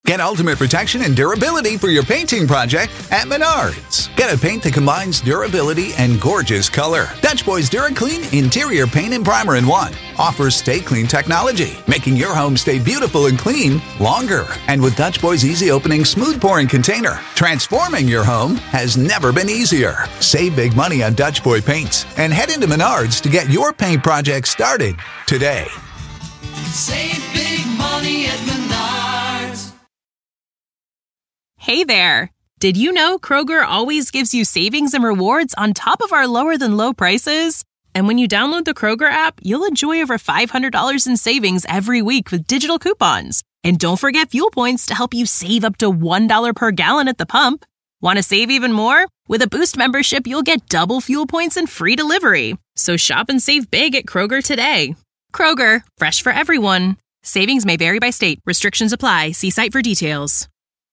Get ultimate protection and durability for your painting project at Menards. Get a paint that combines durability and gorgeous color. Dutch Boy's DuraClean Interior Paint and Primer in One offers Stay Clean technology, making your home stay beautiful and clean longer. And with Dutch Boy's easy opening, smooth pouring container, transforming your home has never been easier. Save big money on Dutch Boy paints and head into Menards to get your paint project started today. Save big money at Menards. Hey there! Did you know Kroger always gives you savings and rewards on top of our lower-than-low prices? And when you download the Kroger app, you'll enjoy over $500 in savings every week with digital coupons. And don't forget fuel points to help you save up to $1 per gallon at the pump. Want to save even more? With a Boost membership, you'll get double fuel points and free delivery. So shop and save big at Kroger today. Kroger, fresh for everyone. Savings may vary by state. Restrictions apply. See site for details.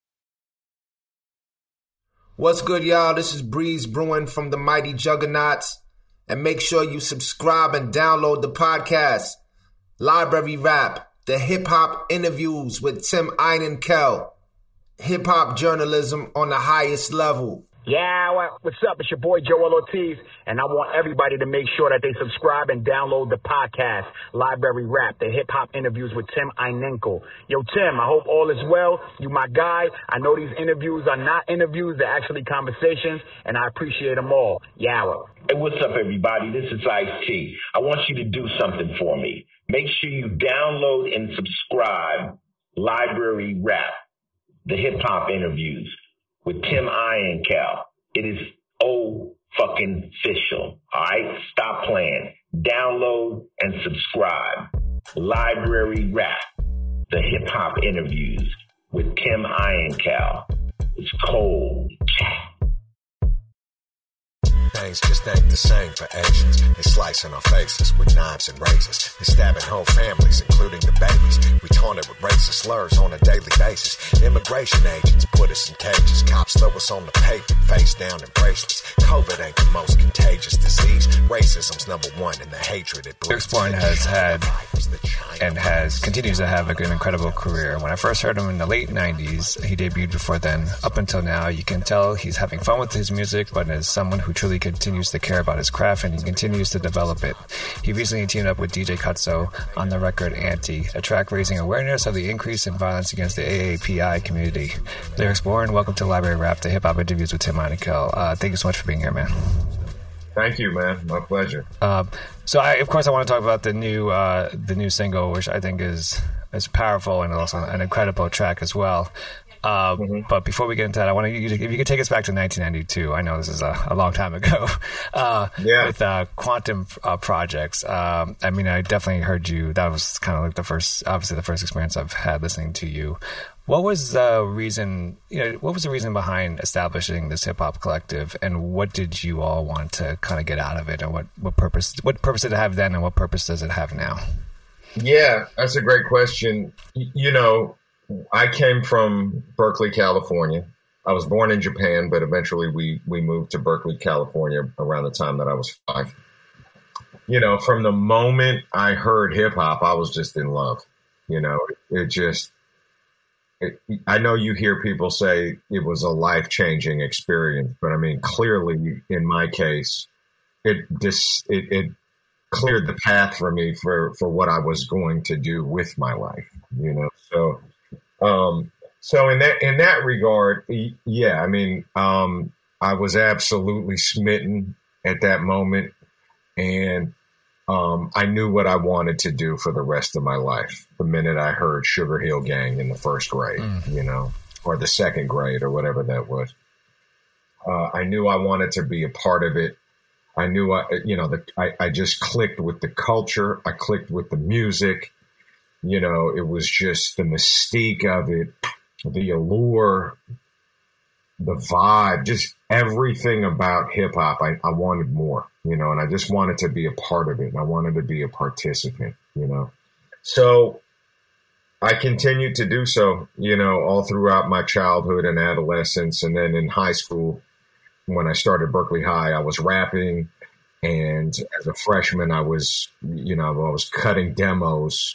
What's good, y'all? This is Breeze Brewing from the Mighty Juggernauts. And make sure you subscribe and download the podcast, Library Rap, the hip-hop interviews with Tim Einenkel. Hip-hop journalism on the highest level. Yeah, what's up? It's your boy Joel Ortiz, and I want everybody to make sure that they subscribe and download the podcast, Library Rap, the hip-hop interviews with Tim Einenkel. Yo, Tim, I hope all is well. You my guy. I know these interviews are not interviews, they're actually conversations, and I appreciate them all. Yow. Hey, what's up, everybody? This is Ice-T. I want you to do something for me. Make sure you download and subscribe Library Rap, the hip-hop interviews with Tim Einenkel. It is fucking official. All right? Stop playing. Download and subscribe. Library Rap, the hip-hop interviews with Tim Einenkel. It's cold. Things just ain't the same for Asians. They slicing our faces with knives and razors. They stabbing whole families, including the babies. We taunted with racist slurs on a daily basis. Immigration agents put us in cages. Cops throw us on the pavement, face down in bracelets. COVID ain't the most contagious disease. Racism's number one, and the hatred it breeds. Born has had and continues to have an incredible career. When I first heard him in the late 90s, he debuted before then. Up until now, you can tell he's having fun with his music, but as someone who truly continues to care about his craft and he continues to develop it. He recently teamed up with DJ Cutso on the record Anti, a track raising awareness of the increase in violence against the AAPI community. Lyrics Born, welcome to Library Rap, the hip-hop interviews with Tim Einenkel. Thank you so much for being here, man. Thank you, man. My pleasure. So, I want to talk about the new single, which I think is powerful and also an incredible track as well. But before we get into that, I want you to, if you could take us back to 1992. I know this is a long time ago. With Quantum Projects. I mean, I definitely heard you. That was kind of like the first experience I've had listening to you. What was the reason? What was the reason behind establishing this hip hop collective, and what did you all want to kind of get out of it, and what purpose did it have then, and what purpose does it have now? Yeah, that's a great question. I came from Berkeley, California. I was born in Japan, but eventually we moved to Berkeley, California around the time that I was 5. From the moment I heard hip hop, I was just in love. I know you hear people say it was a life-changing experience, but I mean, clearly in my case, it cleared the path for me for what I was going to do with my life, So in that regard, yeah, I mean, I was absolutely smitten at that moment, and I knew what I wanted to do for the rest of my life. The minute I heard Sugar Hill Gang in the first grade, or the second grade, or whatever that was, I knew I wanted to be a part of it. I knew I just clicked with the culture. I clicked with the music. It was just the mystique of it, the allure, the vibe, just everything about hip hop. I wanted more, and I just wanted to be a part of it. And I wanted to be a participant, So I continued to do so, all throughout my childhood and adolescence. And then in high school, when I started Berkeley High, I was rapping. And as a freshman, I was cutting demos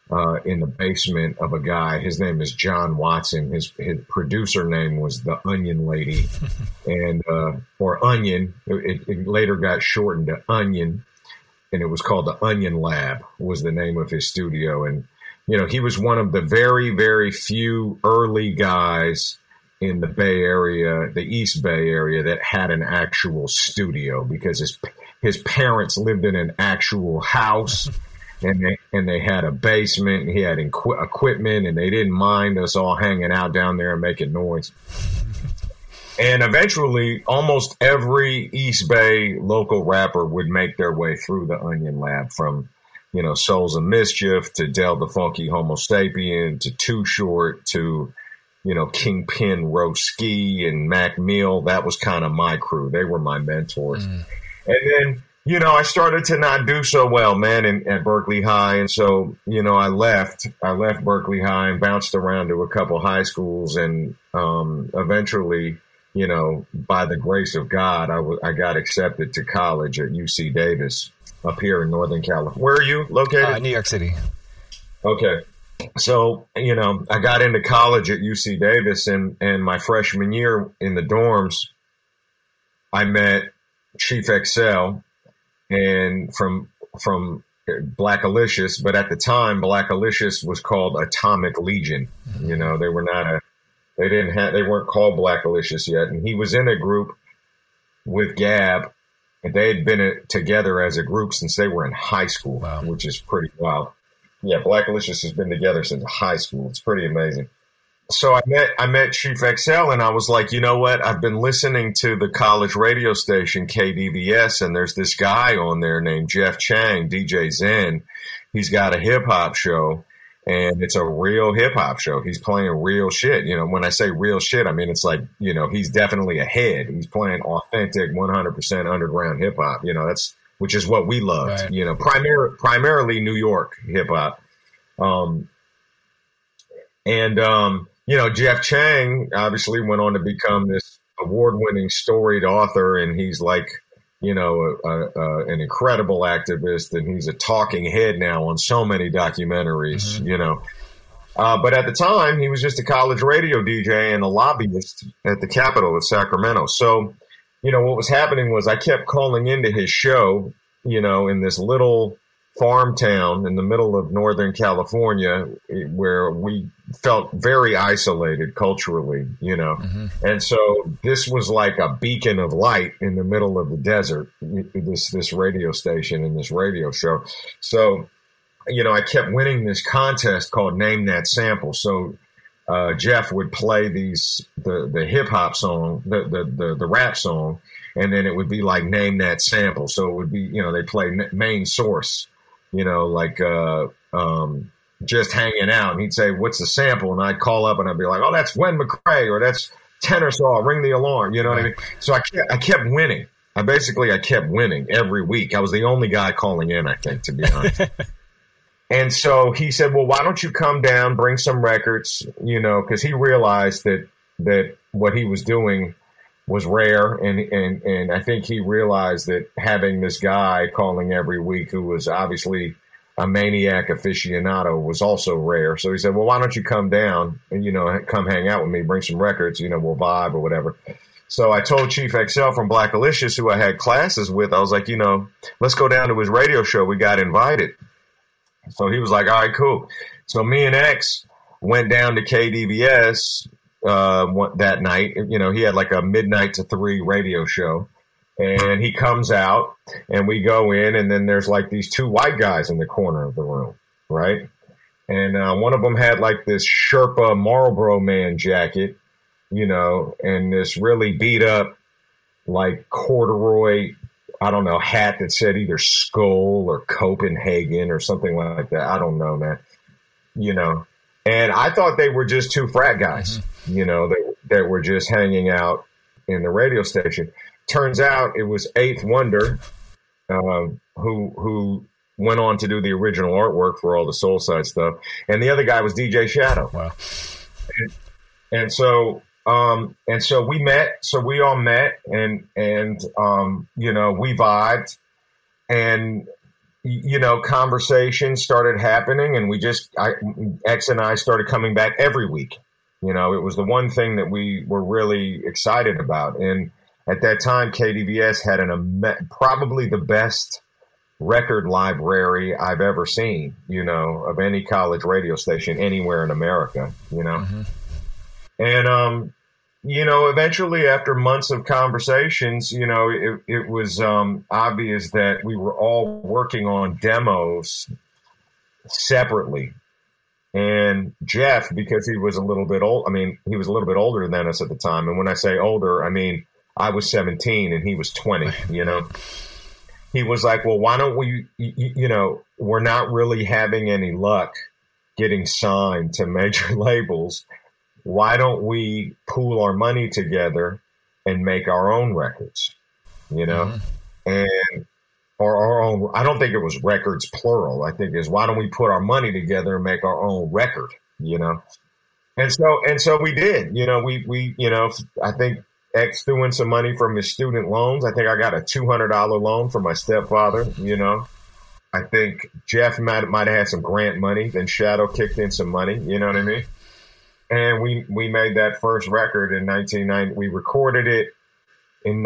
in the basement of a guy. His name is John Watson. His producer name was the Onion Lady, and or Onion. It later got shortened to Onion, and it was called the Onion Lab. Was the name of his studio, and he was one of the very, very few early guys in the Bay Area, the East Bay Area, that had an actual studio, because his parents lived in an actual house. And they had a basement, and he had equipment, and they didn't mind us all hanging out down there and making noise. And eventually, almost every East Bay local rapper would make their way through the Onion Lab, from, Souls of Mischief to Del the Funky Homo Sapien to Too Short to, Kingpin Roski and Mac Mill. That was kind of my crew. They were my mentors. And then, I started to not do so well, man, at Berkeley High. And so, I left Berkeley High and bounced around to a couple high schools. And eventually, by the grace of God, I got accepted to college at UC Davis up here in Northern California. Where are you located? New York City. Okay. So, I got into college at UC Davis, and my freshman year in the dorms, I met Chief XL. And from Black Alicious, but at the time, Black Alicious was called Atomic Legion. They weren't called Black Alicious yet. And he was in a group with Gab, and they had been together as a group since they were in high school, wow. Which is pretty wild. Yeah, Black Alicious has been together since high school. It's pretty amazing. So I met Chief XL, and I was like, you know what? I've been listening to the college radio station KDVS, and there's this guy on there named Jeff Chang, DJ Zen. He's got a hip hop show, and it's a real hip hop show. He's playing real shit. When I say real shit, I mean, it's like, he's definitely ahead. He's playing authentic 100% underground hip hop, which is what we loved, right. Primarily New York hip hop. Jeff Chang obviously went on to become this award-winning storied author, and he's like, an incredible activist, and he's a talking head now on so many documentaries, But at the time, he was just a college radio DJ and a lobbyist at the Capitol of Sacramento. So, what was happening was I kept calling into his show, in this little farm town in the middle of Northern California, where we felt very isolated culturally, And so this was like a beacon of light in the middle of the desert, this radio station and this radio show. So, I kept winning this contest called Name That Sample. So Jeff would play the hip hop song, the rap song, and then it would be like Name That Sample. So it would be, they play Main Source, just hanging out, and he'd say, "What's the sample?" And I'd call up and I'd be like, "Oh, that's Gwen McCrae, or that's Tenor Saw, Ring the Alarm." You know what I mean? So I kept winning. I kept winning every week. I was the only guy calling in, I think, to be honest. And so he said, "Well, why don't you come down, bring some records?" Because he realized that what he was doing was rare, and I think he realized that having this guy calling every week, who was obviously a maniac aficionado, was also rare. So he said, "Well, why don't you come down and come hang out with me, bring some records, we'll vibe or whatever." So I told Chief XL from Black Alicious, who I had classes with, I was like, let's go down to his radio show. We got invited. So he was like, "All right, cool." So me and X went down to KDVS that night. He had like a midnight to 3 radio show, and he comes out, and we go in, and then there's like these 2 white guys in the corner of the room, right? And one of them had like this Sherpa Marlboro Man jacket, and this really beat up like corduroy, I don't know, hat that said either Skull or Copenhagen or something like that. I don't know, man. And I thought they were just 2 frat guys, that were just hanging out in the radio station. Turns out it was Eighth Wonder, who went on to do the original artwork for all the Soulside stuff, and the other guy was DJ Shadow. Wow. And so we met. So we all met, and we vibed, and conversations started happening, and X and I started coming back every week. It was the one thing that we were really excited about. And at that time, KDVS had probably the best record library I've ever seen, of any college radio station anywhere in America, Mm-hmm. And, eventually after months of conversations, it was obvious that we were all working on demos separately. And Jeff, because he was a little bit old, he was a little bit older than us at the time. And when I say older, I was 17 and he was 20, He was like, well, why don't we, we're not really having any luck getting signed to major labels. Why don't we pool our money together and make our own records, Mm-hmm. Or our own, I don't think it was records plural. I think is why don't we put our money together and make our own record, And so we did, we I think X threw in some money from his student loans. I think I got a $200 loan from my stepfather, I think Jeff might have had some grant money. Then Shadow kicked in some money, you know what I mean? And we made that first record in 1990. We recorded it in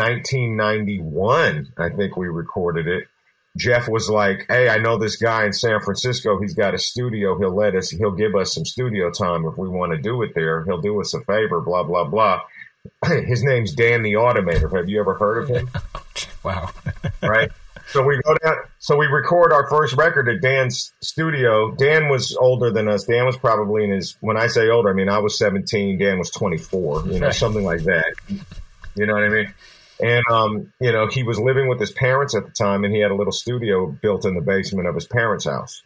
1991. I think we recorded it. Jeff was like, hey, I know this guy in San Francisco. He's got a studio. He'll give us some studio time if we want to do it there. He'll do us a favor, blah, blah, blah. His name's Dan the Automator. Have you ever heard of him? Wow. Right. So we go down. So we record our first record at Dan's studio. Dan was older than us. Dan was probably when I say older, I was 17. Dan was 24, something like that. You know what I mean? And, he was living with his parents at the time, and he had a little studio built in the basement of his parents' house,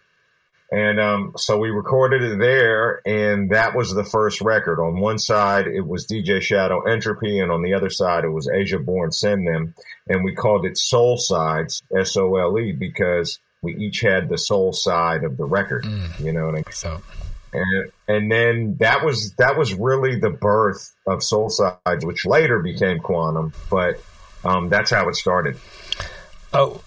And so we recorded it there, and that was the first record. On one side, it was DJ Shadow Entropy, and on the other side, it was Asia Born Send Them. And we called it Soul Sides, S-O-L-E, because we each had the soul side of the record. You know what I mean? So. And then that was really the birth of Soul Sides, which later became Quantum. But that's how it started. Oh.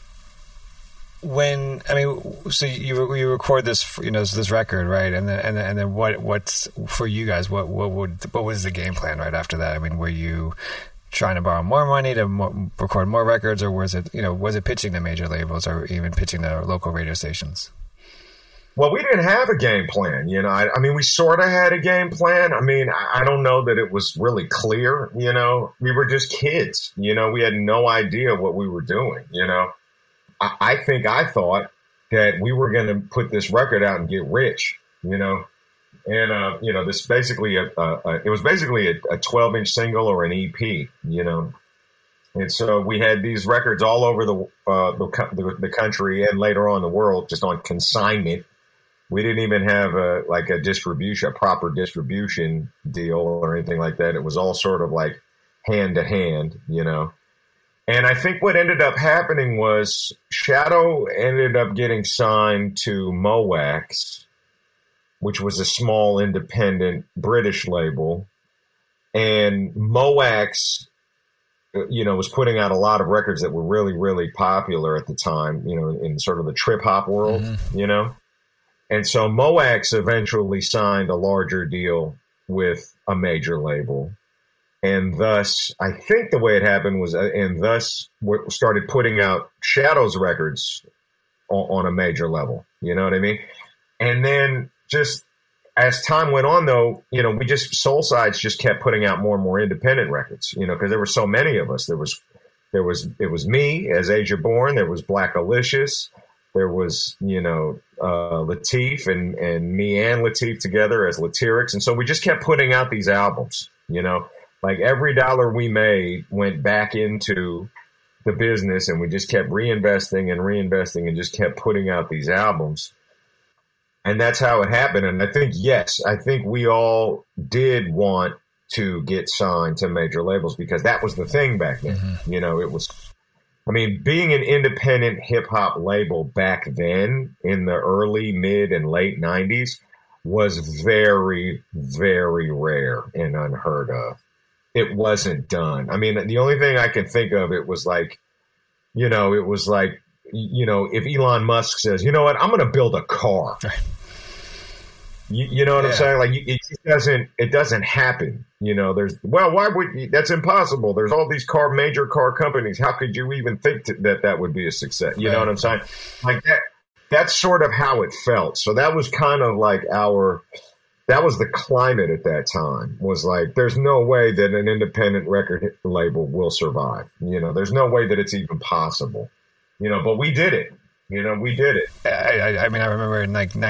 So you record this, this record, right? And then what's for you guys? What was the game plan right after that? Were you trying to borrow more money to record more records, or was it pitching to major labels, or even pitching to local radio stations? Well, we didn't have a game plan, we sort of had a game plan. I don't know that it was really clear, we were just kids, we had no idea what we were doing, I think I thought that we were going to put this record out and get rich, and, this basically, it was basically a 12-inch single or an EP, and so we had these records all over the country and later on the world, just on consignment. We didn't even have a proper distribution deal or anything like that. It was all sort of like hand to hand, And I think what ended up happening was Shadow ended up getting signed to Mowax, which was a small independent British label. And Mowax, was putting out a lot of records that were really, really popular at the time, in sort of the trip hop world, And so Mowax eventually signed a larger deal with a major label. And thus, I think the way it happened was, started putting out Shadow's records on a major level. You know what I mean? And then just as time went on, though, Soul Sides just kept putting out more and more independent records, because there were so many of us. It was me as Asia Born. There was Black Alicious. There was, Latif and me and Latif together as Latyrix. And so we just kept putting out these albums, like every dollar we made went back into the business, and we just kept reinvesting and just kept putting out these albums. And that's how it happened. And I think we all did want to get signed to major labels because that was the thing back then. Mm-hmm. It was, being an independent hip hop label back then in the early, mid, and late 90s was very, very rare and unheard of. It wasn't done. The only thing I can think of, it was like if Elon Musk says, you know what, I'm going to build a car. You know what I'm saying? Like it doesn't happen. Why would that's impossible? There's all these major car companies. How could you even think that would be a success? You know what I'm saying? Like that's sort of how it felt. So that was kind of like that was the climate at that time, was like, there's no way that an independent record label will survive. There's no way that it's even possible, but we did it. We did it. I mean, I remember in like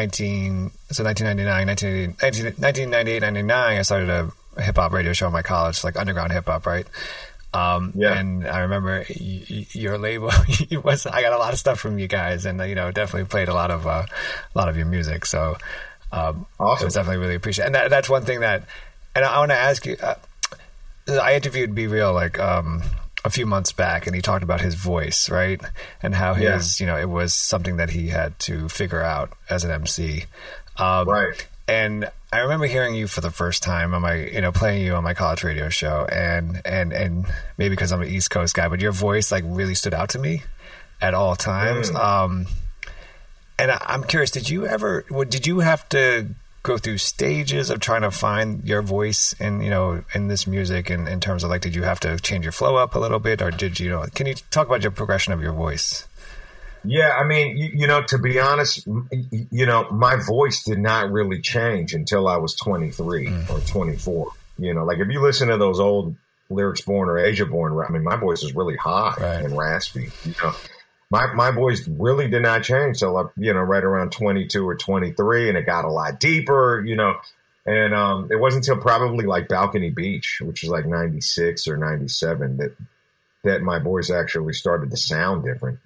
1998, 99, I started a hip hop radio show in my college, like underground hip hop, right? And I remember your label. I got a lot of stuff from you guys, and definitely played a lot of your music. So awesome. It was definitely really appreciated. And that's one thing and I want to ask you. I interviewed Be Real like a few months back, and he talked about his voice, right? And how his, it was something that he had to figure out as an MC. Right. And I remember hearing you for the first time on my, playing you on my college radio show, and maybe because I'm an East Coast guy, but your voice like really stood out to me at all times. And I'm curious, did you have to go through stages of trying to find your voice in this music, and in terms of like, did you have to change your flow up a little bit, or did you can you talk about your progression of your voice? Yeah, I mean, to be honest, my voice did not really change until I was 23 or 24. Like if you listen to those old Lyrics Born or Asia Born, I mean, my voice is really high and raspy. My voice really did not change till right around 22 or 23, and it got a lot deeper, and it wasn't until probably like Balcony Beach, which was like 96 or 97, that my voice actually started to sound different,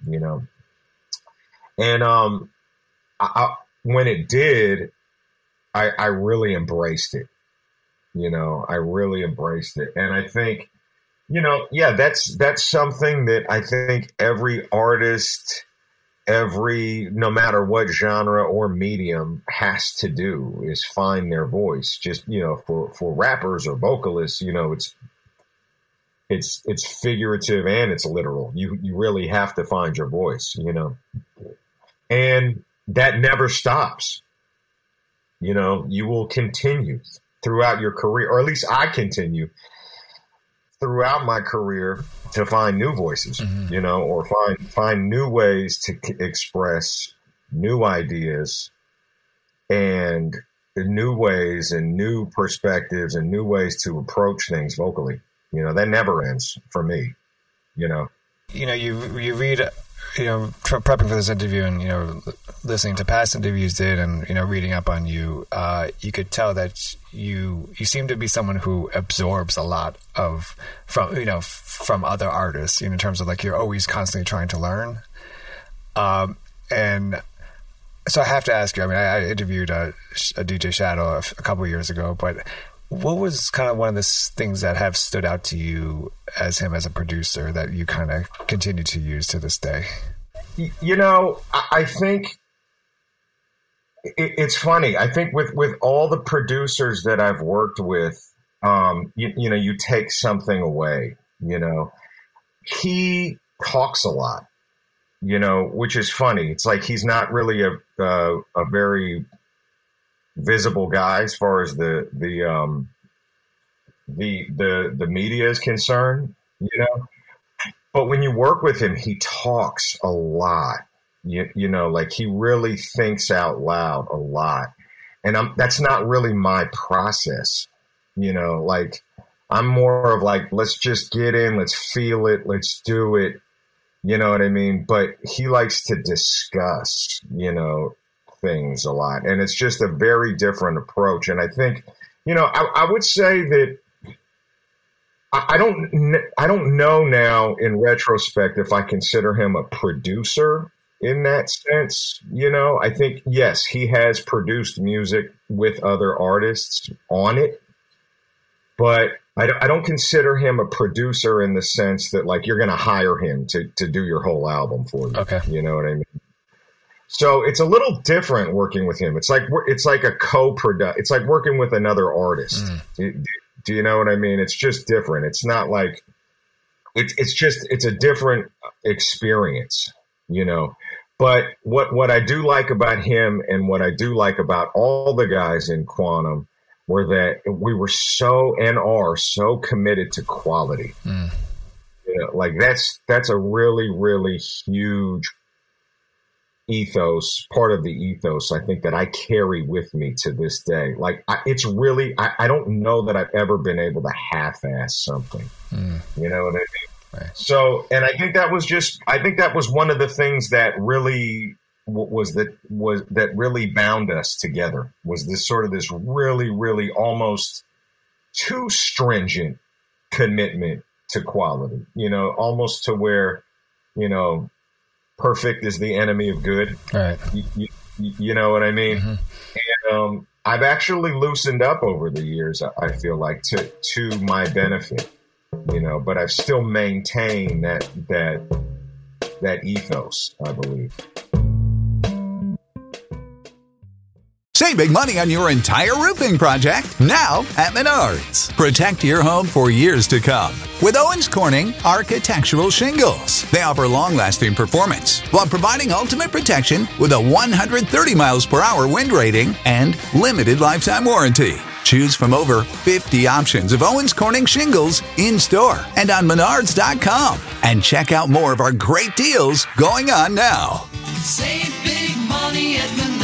And when it did, I really embraced it. I really embraced it. And I think, that's something that I think every artist, no matter what genre or medium, has to do, is find their voice. Just, for rappers or vocalists, it's figurative and it's literal. You really have to find your voice, and that never stops. You will continue throughout your career, or at least I continue throughout my career to find new voices, or find new ways to express new ideas and new ways and new perspectives and new ways to approach things vocally. That never ends for me, You read, prepping for this interview and, listening to past interviews and, reading up on you, you could tell that you seem to be someone who absorbs a lot from other artists, in terms of like, you're always constantly trying to learn. And so I have to ask you, I mean, I interviewed a DJ Shadow a couple of years ago, but what was kind of one of the things that have stood out to you as him as a producer that you kind of continue to use to this day? I think it's funny. I think with all the producers that I've worked with, you take something away. He talks a lot, which is funny. It's like he's not really a very visible guy as far as the media is concerned, but when you work with him, he talks a lot, like he really thinks out loud a lot. And that's not really my process, like I'm more of like, let's just get in, let's feel it, let's do it. You know what I mean? But he likes to discuss, things a lot, and it's just a very different approach. And I think, I would say that I don't know now in retrospect if I consider him a producer in that sense. I think, yes, he has produced music with other artists on it, but I don't consider him a producer in the sense that like you're going to hire him to do your whole album for you. Okay. You know what I mean? So it's a little different working with him. It's like a co-product. It's like working with another artist. Do you know what I mean? It's just different. It's not like it's a different experience. you know. But what I do like about him and what I do like about all the guys in Quantum were that we were so and are so committed to quality. You know, like that's a really, really huge ethos, part of the ethos, I think, that I carry with me to this day. Like, it's really, I don't know that I've ever been able to half-ass something. You know what I mean? Right. So, and I think that was one of the things that really that really bound us together, was this sort of this really, really almost too stringent commitment to quality, you know, almost to where, you know, perfect is the enemy of good. Right. You know what I mean? And I've actually loosened up over the years, I feel like, to my benefit, you know, but I've still maintained that ethos, I believe. Save big money on your entire roofing project now at Menards. Protect your home for years to come with Owens Corning Architectural Shingles. They offer long-lasting performance while providing ultimate protection with a 130 miles per hour wind rating and limited lifetime warranty. Choose from over 50 options of Owens Corning shingles in-store and on Menards.com. And check out more of our great deals going on now. Save big money at Menards.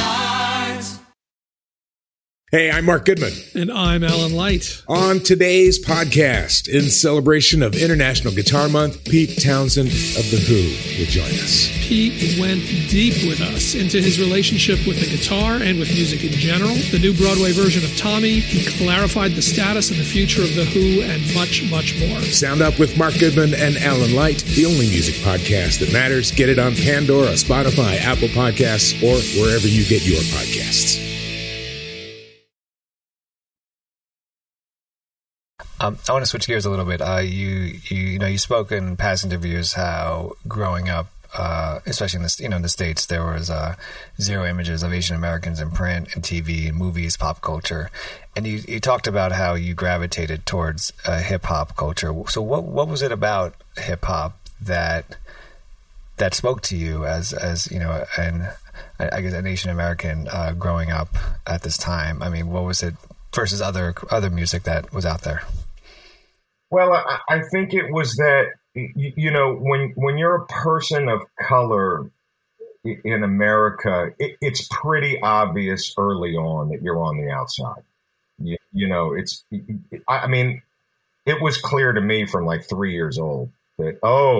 Hey, I'm Mark Goodman. And I'm Alan Light. On today's podcast, in celebration of International Guitar Month, Pete Townsend of The Who will join us. Pete went deep with us into his relationship with the guitar and with music in general, the new Broadway version of Tommy. He clarified the status and the future of The Who, and much, much more. Sound Up with Mark Goodman and Alan Light, the only music podcast that matters. Get it on Pandora, Spotify, Apple Podcasts, or wherever you get your podcasts. I want to switch gears a little bit. You spoke in past interviews how growing up, especially in the States, there was zero images of Asian Americans in print and TV, movies, pop culture, and you talked about how you gravitated towards hip hop culture. So what was it about hip hop that spoke to you as you know, and I guess an Asian American growing up at this time? I mean, what was it versus other music that was out there? Well, I think it was that, you know, when you're a person of color in America, it's pretty obvious early on that you're on the outside. You know, I mean, it was clear to me from like 3 years old that,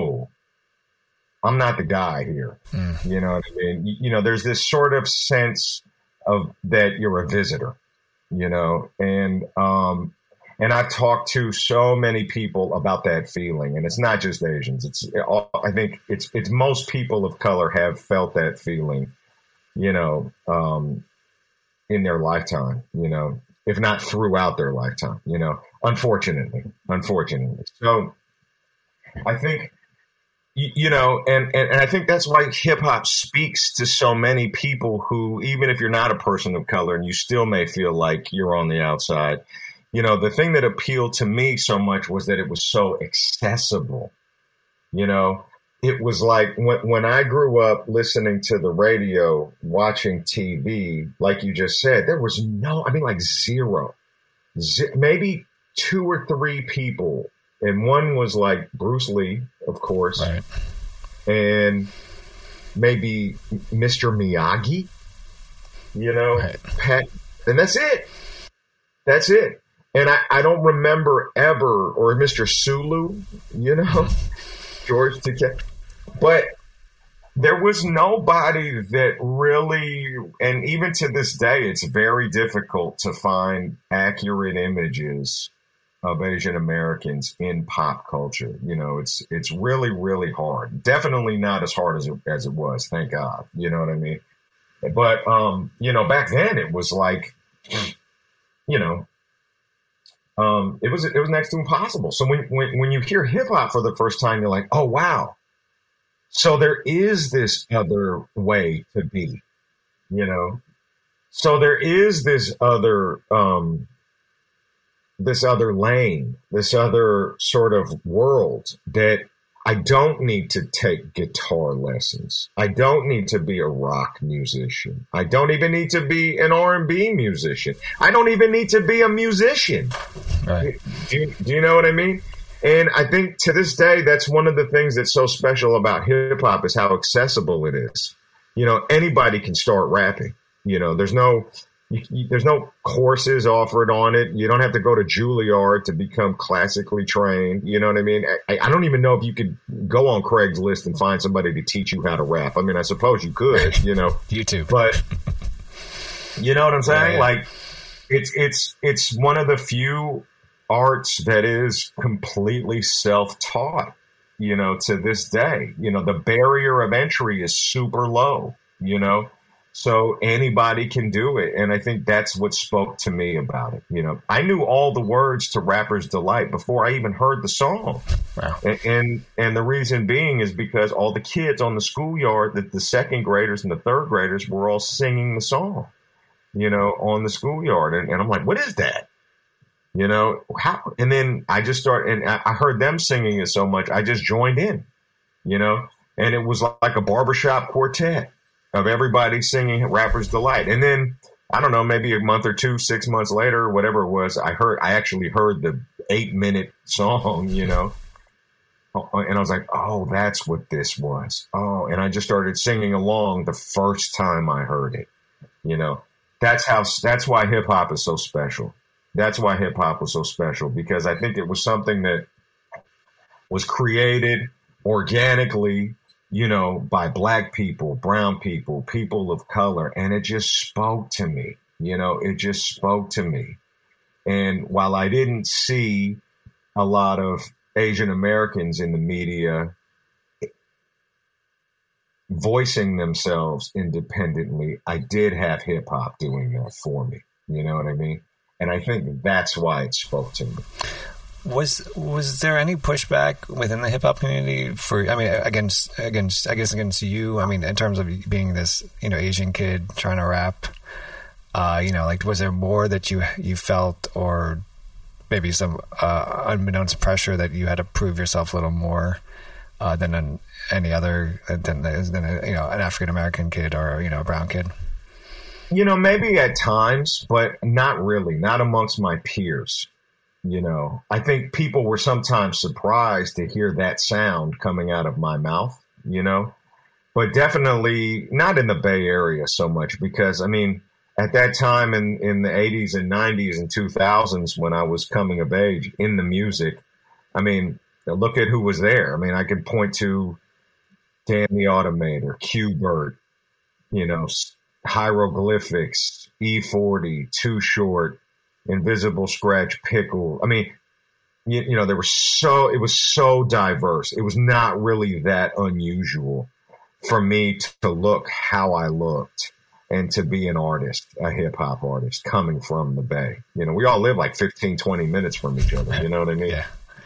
I'm not the guy here. You know what I mean? You know, there's this sort of sense of that you're a visitor, you know, and I've talked to so many people about that feeling, and it's not just Asians. I think it's most people of color have felt that feeling, you know, in their lifetime, you know, if not throughout their lifetime, you know, unfortunately. So I think, you know, and I think that's why hip hop speaks to so many people who, even if you're not a person of color and you still may feel like you're on the outside, you know, the thing that appealed to me so much was that it was so accessible. You know, it was like when I grew up listening to the radio, watching TV, like you just said, there was zero, maybe 2 or 3 people. And one was like Bruce Lee, of course, right, and maybe Mr. Miyagi, you know, right, Pat, and that's it. And I don't remember ever, or Mr. Sulu, you know, George Takei. But there was nobody that really, and even to this day, it's very difficult to find accurate images of Asian Americans in pop culture. You know, it's really, really hard. Definitely not as hard as it was, thank God. You know what I mean? But, you know, back then it was like, you know, it was next to impossible. So when you hear hip hop for the first time, you're like, oh, wow. So there is this other way to be, you know? So there is this other lane, this other sort of world that I don't need to take guitar lessons. I don't need to be a rock musician. I don't even need to be an R&B musician. I don't even need to be a musician. Right. Do you know what I mean? And I think to this day, that's one of the things that's so special about hip hop is how accessible it is. You know, anybody can start rapping. You know, there's no courses offered on it. You don't have to go to Juilliard to become classically trained. You know what I mean? I don't even know if you could go on Craigslist and find somebody to teach you how to rap. I mean, I suppose you could, you know. YouTube. But you know what I'm saying? Yeah. Like, it's one of the few arts that is completely self-taught, you know, to this day. You know, the barrier of entry is super low, you know. So anybody can do it. And I think that's what spoke to me about it. You know, I knew all the words to Rapper's Delight before I even heard the song. Wow. And the reason being is because all the kids on the schoolyard, the second graders and the third graders were all singing the song, you know, on the schoolyard. And I'm like, what is that? You know, how? And then I just started, and I heard them singing it so much, I just joined in, you know, and it was like a barbershop quartet of everybody singing Rapper's Delight. And then, I don't know, maybe a month or two, 6 months later, whatever it was, I actually heard the 8-minute song, you know, and I was like, oh, that's what this was. Oh, and I just started singing along the first time I heard it, you know. That's why hip hop is so special. That's why hip hop was so special, because I think it was something that was created organically, you know, by black people, brown people, people of color. And it just spoke to me, you know, it just spoke to me. And while I didn't see a lot of Asian Americans in the media voicing themselves independently, I did have hip hop doing that for me. You know what I mean? And I think that's why it spoke to me. Was there any pushback within the hip hop community for, I mean, against you? I mean, in terms of being this, you know, Asian kid trying to rap, you know, like, was there more that you felt, or maybe some unbeknownst pressure that you had to prove yourself a little more than any other, than you know, an African American kid or, you know, a brown kid? You know, maybe at times, but not really, not amongst my peers. You know, I think people were sometimes surprised to hear that sound coming out of my mouth, you know, but definitely not in the Bay Area so much, because, I mean, at that time in the 80s and 90s and 2000s, when I was coming of age in the music, I mean, look at who was there. I mean, I could point to Dan the Automator, Q-Bert, you know, Hieroglyphics, E40, Too Short, Invisible Scratch, Pickle. I mean, you know, it was so diverse. It was not really that unusual for me to look how I looked and to be an artist, a hip hop artist coming from the Bay. You know, we all live like 15, 20 minutes from each other. You know what I mean? Yeah.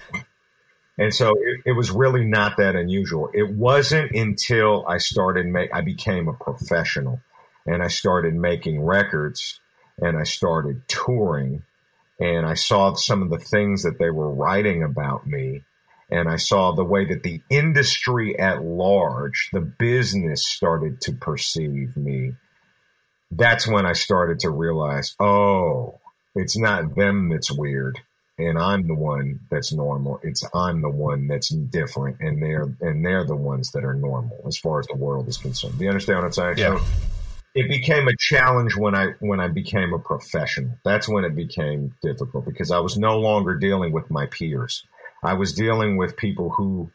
And so it was really not that unusual. It wasn't until I became a professional and I started making records and I started touring, and I saw some of the things that they were writing about me, and I saw the way that the industry at large, the business, started to perceive me. That's when I started to realize, oh, it's not them that's weird, and I'm the one that's normal. I'm the one that's different, and they're the ones that are normal as far as the world is concerned. Do you understand what I'm saying? Yeah. So, it became a challenge when I became a professional. That's when it became difficult, because I was no longer dealing with my peers. I was dealing with people who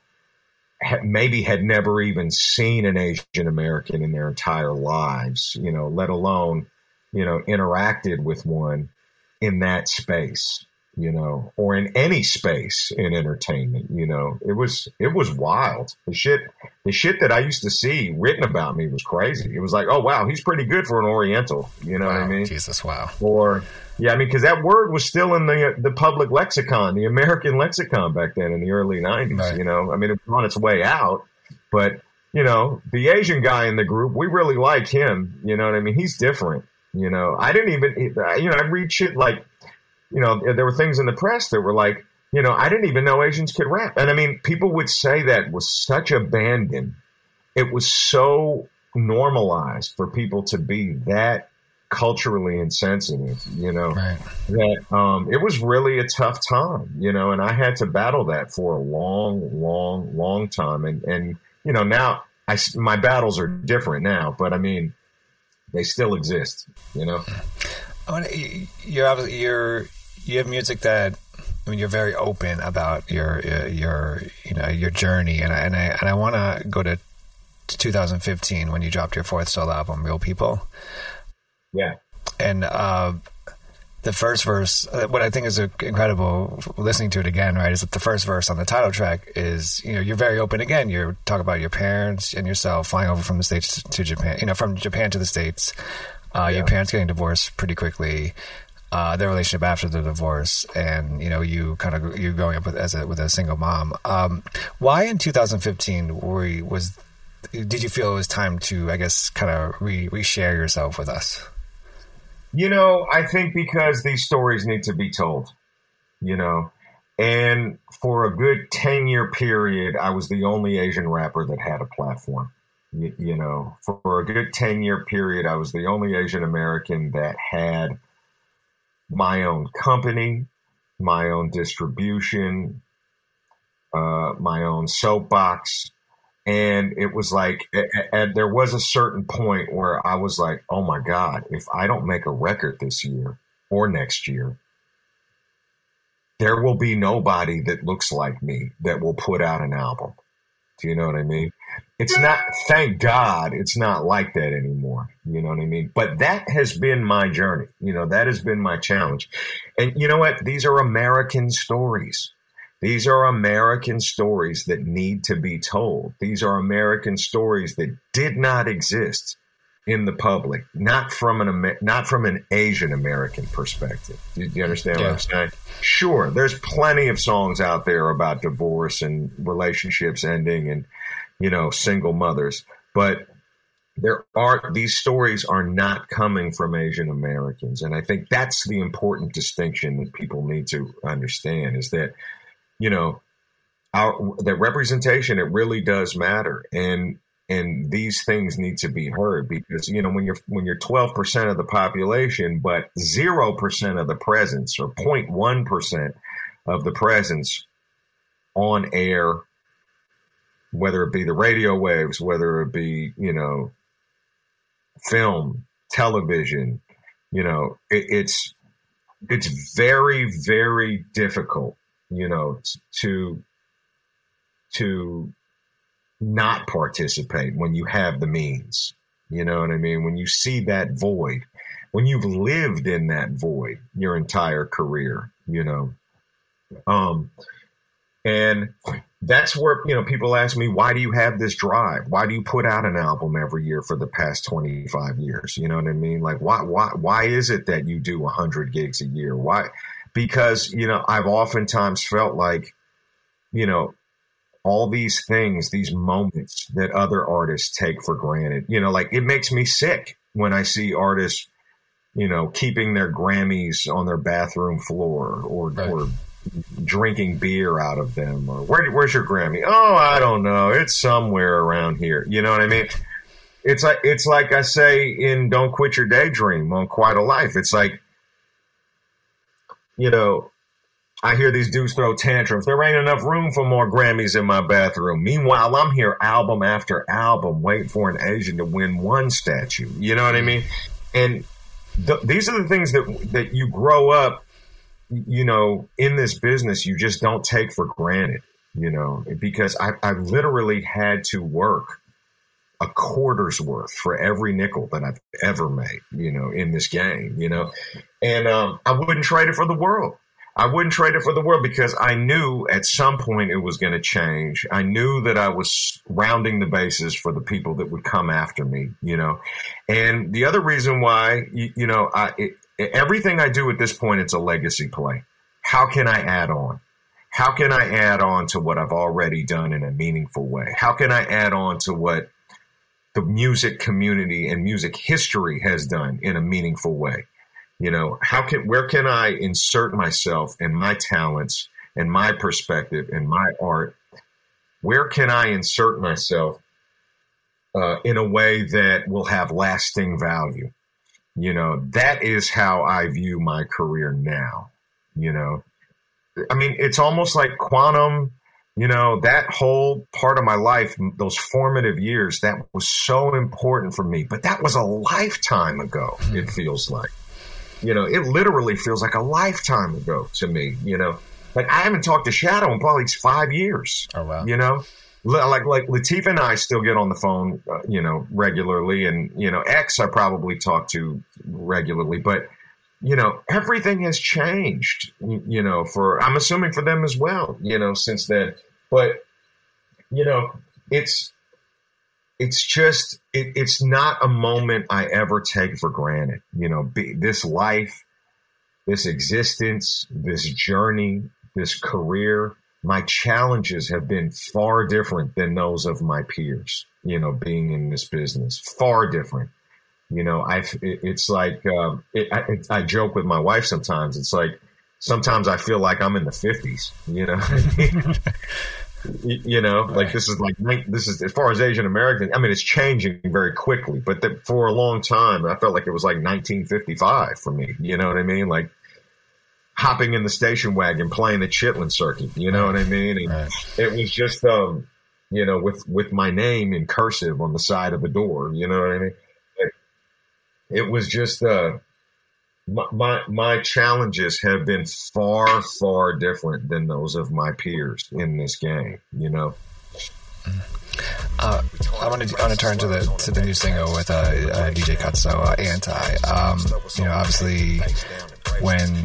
maybe had never even seen an Asian American in their entire lives, you know, let alone, you know, interacted with one in that space, you know, or in any space in entertainment. You know, it was wild. The shit that I used to see written about me was crazy. It was like, oh, wow, he's pretty good for an Oriental. You know what I mean? Jesus, wow. Or, yeah, I mean, because that word was still in the public lexicon, the American lexicon back then in the early 90s, right. You know? I mean, it was on its way out. But, you know, the Asian guy in the group, we really like him. You know what I mean? He's different. You know, I didn't even, you know, I read shit like, you know, there were things in the press that were like, You know, I didn't even know Asians could rap. And I mean, people would say that with such abandon. It was so normalized for people to be that culturally insensitive, you know, that it was really a tough time, you know, and I had to battle that for a long time. And you know, now my battles are different now, but I mean, they still exist, you know. You have music that, I mean, you're very open about your journey, and I want to go to 2015 when you dropped your fourth solo album, Real People. Yeah. And the first verse, what I think is incredible listening to it again, right, is that the first verse on the title track is, you know, you're very open again. You talk about your parents and yourself flying over from the States to Japan, you know, from Japan to the States, your parents getting divorced pretty quickly, their relationship after the divorce, and, you know, you growing up with a single mom. Why in 2015 did you feel it was time to, I guess, kind of reshare yourself with us? You know, I think because these stories need to be told, you know, and for a good 10-year period, I was the only Asian rapper that had a platform. You know, for a good 10-year period, I was the only Asian American that had my own company, my own distribution, my own soapbox. And it was like, and there was a certain point where I was like, oh my God, if I don't make a record this year or next year, there will be nobody that looks like me that will put out an album. Do you know what I mean? It's not, thank God, it's not like that anymore. You know what I mean? But that has been my journey. You know, that has been my challenge. And you know what? These are American stories. These are American stories that need to be told. These are American stories that did not exist in the public, not from an Asian American perspective. Do you understand what I'm saying? Sure, there's plenty of songs out there about divorce and relationships ending and, you know, single mothers, but these stories are not coming from Asian Americans. And I think that's the important distinction that people need to understand, is that, you know, that representation, it really does matter. And these things need to be heard, because, you know, when you're 12% of the population, but 0% of the presence, or 0.1% of the presence on air, whether it be the radio waves, whether it be, you know, film, television, you know, it's very, very difficult, you know, to not participate when you have the means. You know what I mean? When you see that void, when you've lived in that void your entire career, you know. And that's where, you know, people ask me, why do you have this drive? Why do you put out an album every year for the past 25 years? You know what I mean? Like, why is it that you do 100 gigs a year? Why? Because, you know, I've oftentimes felt like, you know, all these things, these moments that other artists take for granted, you know, like, it makes me sick when I see artists, you know, keeping their Grammys on their bathroom floor, or drinking beer out of them, or where's your Grammy? Oh, I don't know. It's somewhere around here. You know what I mean? It's like I say in Don't Quit Your Daydream on Quite a Life. It's like, you know, I hear these dudes throw tantrums. There ain't enough room for more Grammys in my bathroom. Meanwhile, I'm here album after album waiting for an Asian to win one statue. You know what I mean? And these are the things that you grow up, you know, in this business, you just don't take for granted, you know, because I literally had to work a quarter's worth for every nickel that I've ever made, you know, in this game, you know, and I wouldn't trade it for the world. I wouldn't trade it for the world, because I knew at some point it was going to change. I knew that I was rounding the bases for the people that would come after me, you know. And the other reason why, you know, everything I do at this point, it's a legacy play. How can I add on? How can I add on to what I've already done in a meaningful way? How can I add on to what the music community and music history has done in a meaningful way? You know, where can I insert myself and my talents and my perspective and my art, where can I insert myself in a way that will have lasting value? You know, that is how I view my career now. You know, I mean, it's almost like quantum, you know, that whole part of my life, those formative years, that was so important for me. But that was a lifetime ago, it feels like. You know, it literally feels like a lifetime ago to me, you know. Like, I haven't talked to Shadow in probably 5 years. Oh, wow. You know, like Latifah and I still get on the phone, you know, regularly. And, you know, X I probably talk to regularly. But, you know, everything has changed, you know, I'm assuming for them as well, you know, since then. But, you know, it's just, it's not a moment I ever take for granted. You know, this life, this existence, this journey, this career, my challenges have been far different than those of my peers, you know, being in this business, far different. You know, it's like, I joke with my wife sometimes. It's like, sometimes I feel like I'm in the 50s, you know. You know, like this is as far as Asian American. I mean, it's changing very quickly, but for a long time, I felt like it was like 1955 for me. You know what I mean? Like hopping in the station wagon, playing the Chitlin circuit. You know what I mean? And it was just, you know, with my name in cursive on the side of the door. You know what I mean? It was just my challenges have been far, far different than those of my peers in this game, you know. I want to turn to the new single with DJ Cutso, Anti. You know, obviously when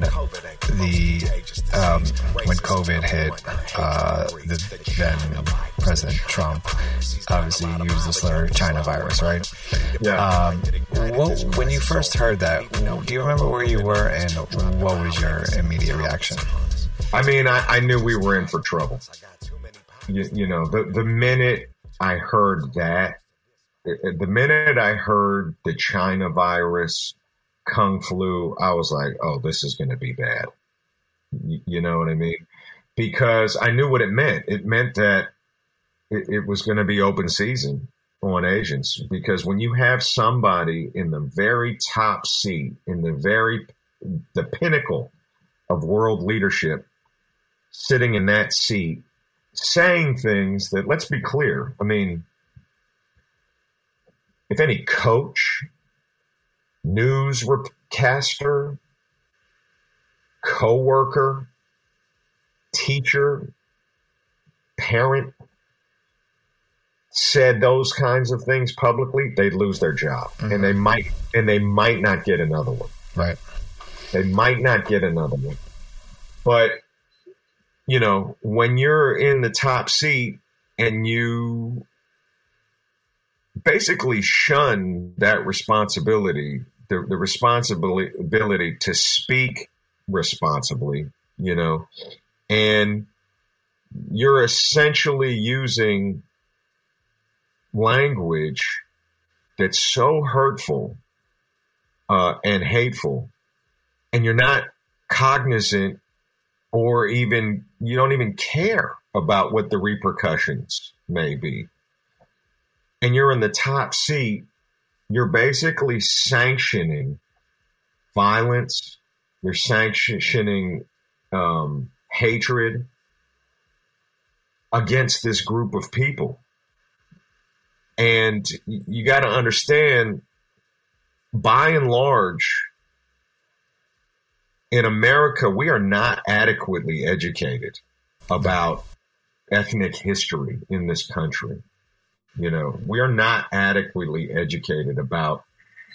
when COVID hit, the then President Trump obviously used the slur China virus, right? Yeah. When you first heard that, do you remember where you were and what was your immediate reaction? I mean, I knew we were in for trouble. You know, the minute I heard that, the minute I heard the China virus, Kung Flu, I was like, oh, this is going to be bad. You know what I mean? Because I knew what it meant. It meant that it was going to be open season on Asians. Because when you have somebody in the very top seat, in the pinnacle of world leadership, sitting in that seat, saying things that, let's be clear, I mean, if any coach, newscaster, coworker, teacher, parent said those kinds of things publicly, they'd lose their job. Mm-hmm. and they might not get another one. Right. They might not get another one. But you know, when you're in the top seat and you basically shun that responsibility, the responsibility to speak responsibly, you know, and you're essentially using language that's so hurtful and hateful, and you're not cognizant or even, you don't even care about what the repercussions may be. And you're in the top seat, you're basically sanctioning violence, you're sanctioning hatred against this group of people. And you got to understand, by and large, in America, we are not adequately educated about ethnic history in this country. You know, we are not adequately educated about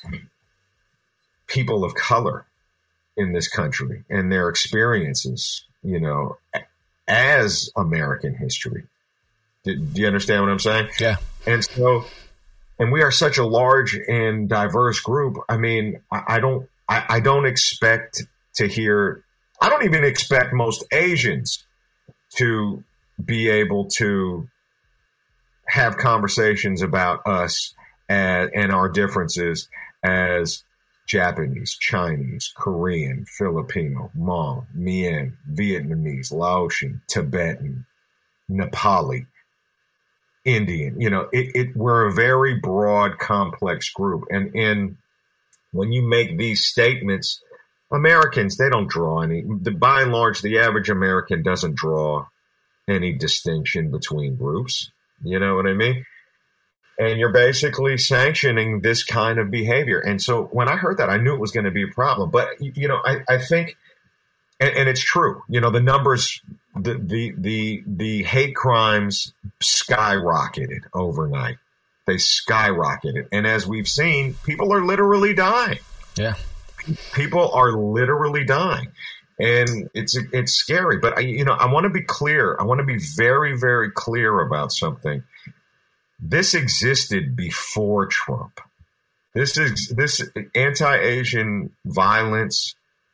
people of color in this country and their experiences, you know, as American history. Do you understand what I'm saying? Yeah. And we are such a large and diverse group. I mean, I don't expect to hear, I don't even expect most Asians to be able to have conversations about us and our differences as Japanese, Chinese, Korean, Filipino, Hmong, Mien, Vietnamese, Laotian, Tibetan, Nepali, Indian. We're a very broad, complex group. And when you make these statements, Americans, they don't draw any. By and large, the average American doesn't draw any distinction between groups. You know what I mean? And you're basically sanctioning this kind of behavior. And so when I heard that, I knew it was going to be a problem. But, I think, and it's true, the numbers, the hate crimes skyrocketed overnight. They skyrocketed. And as we've seen, people are literally dying. Yeah. People are literally dying. And it's scary. But, I want to be clear. I want to be very, very clear about something. This existed before Trump. This anti-Asian violence,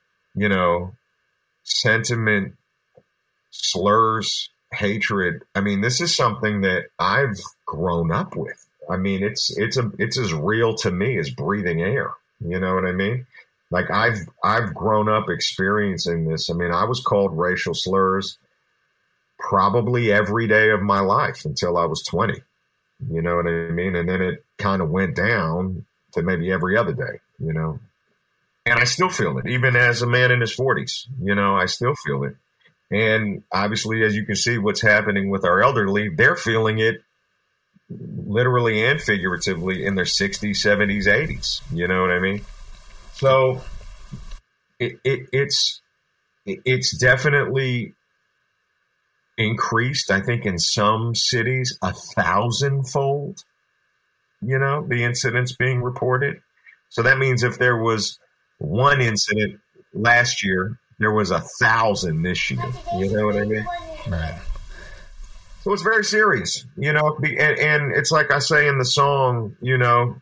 sentiment, slurs, hatred. I mean, this is something that I've grown up with. I mean, it's as real to me as breathing air. You know what I mean? Like I've grown up experiencing this. I mean, I was called racial slurs probably every day of my life until I was 20. You know what I mean? And then it kind of went down to maybe every other day, And I still feel it, even as a man in his 40s, I still feel it. And obviously, as you can see, what's happening with our elderly, they're feeling it literally and figuratively in their 60s, 70s, 80s. You know what I mean? So it's definitely increased, I think, in some cities 1,000-fold, the incidents being reported. So that means if there was one incident last year, there was 1,000 this year. You know what I mean? Right. So it's very serious, and it's like I say in the song, in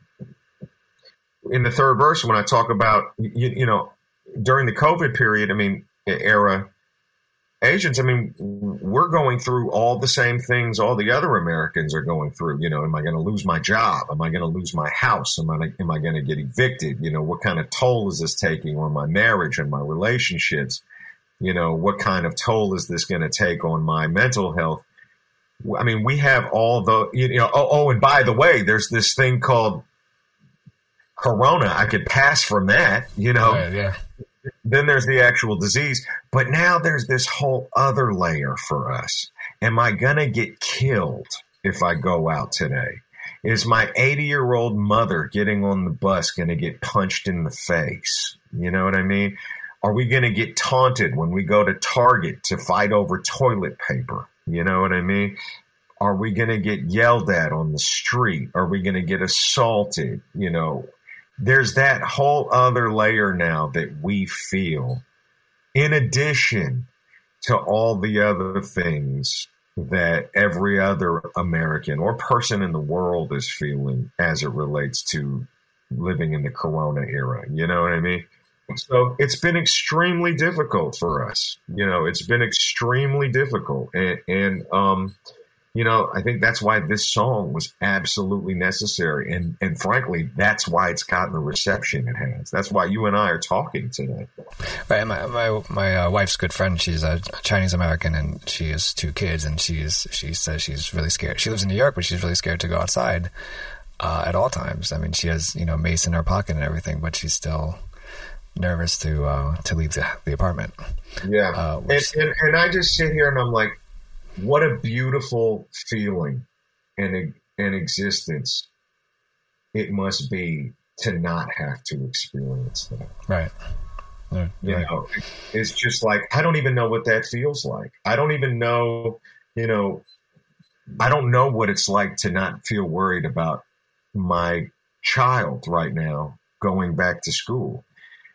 the third verse, when I talk about, during the COVID period, era, Asians, we're going through all the same things all the other Americans are going through. Am I going to lose my job? Am I going to lose my house? Am I going to get evicted? What kind of toll is this taking on my marriage and my relationships? What kind of toll is this going to take on my mental health? We have all the, and by the way, there's this thing called Corona. I could pass from that, Right, yeah. Then there's the actual disease. But now there's this whole other layer for us. Am I going to get killed if I go out today? Is my 80-year-old mother getting on the bus going to get punched in the face? You know what I mean? Are we going to get taunted when we go to Target to fight over toilet paper? You know what I mean? Are we going to get yelled at on the street? Are we going to get assaulted? There's that whole other layer now that we feel, in addition to all the other things that every other American or person in the world is feeling as it relates to living in the Corona era. You know what I mean? So it's been extremely difficult for us. It's been extremely difficult. And I think that's why this song was absolutely necessary. And frankly, that's why it's gotten the reception it has. That's why you and I are talking today. Right. My wife's good friend, she's a Chinese American, and she has 2 kids, and she says she's really scared. She lives in New York, but she's really scared to go outside at all times. She has, mace in her pocket and everything, but she's still nervous to leave the apartment. Yeah. And I just sit here and I'm like, what a beautiful feeling and existence it must be to not have to experience that. Right. It's just like, I don't even know what that feels like. I don't even know, I don't know what it's like to not feel worried about my child right now going back to school.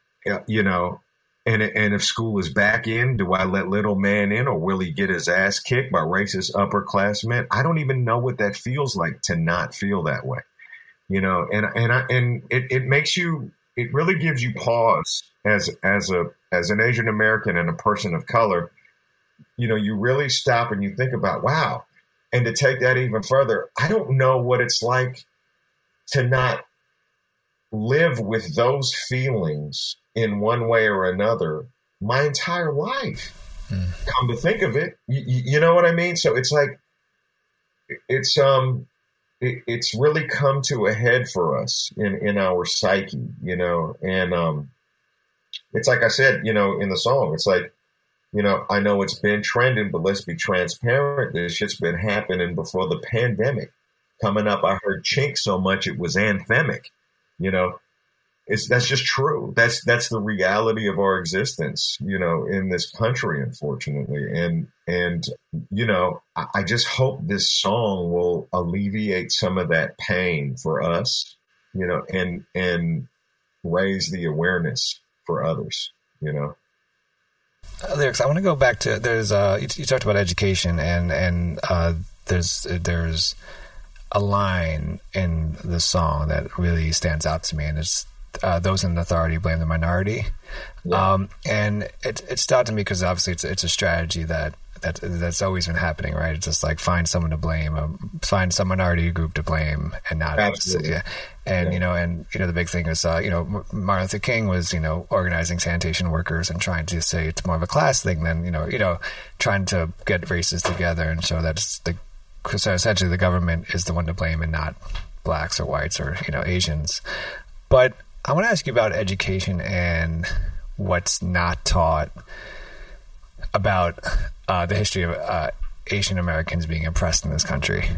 And if school is back in, do I let little man in, or will he get his ass kicked by racist upperclassmen? I don't even know what that feels like to not feel that way, and it makes you, it really gives you pause as an Asian American and a person of color. You really stop and you think about, wow. And to take that even further, I don't know what it's like to not live with those feelings in one way or another my entire life. Come to think of it, you know what I mean? So it's like, it's really come to a head for us in our psyche, you know, and it's like I said, you know, in the song, it's like, you know, I know it's been trending, but let's be transparent. This shit's been happening before the pandemic. Coming up, I heard chink so much it was anthemic, you know. That's just true. That's the reality of our existence, you know, in this country, unfortunately. And you know, I just hope this song will alleviate some of that pain for us, you know, and raise the awareness for others, you know. Lyrics. I want to go back to you talked about education and there's a line in the song that really stands out to me, and it's those in authority blame the minority. Yeah. And it stood out to me because obviously it's a strategy that's always been happening, right? It's just like find someone to blame, find some minority group to blame, and not absolutely. And you know, the big thing is Martin Luther King was, you know, organizing sanitation workers and trying to say it's more of a class thing than you know trying to get races together and show that so essentially the government is the one to blame and not blacks or whites or, you know, Asians. But I want to ask you about education and what's not taught about the history of Asian Americans being oppressed in this country.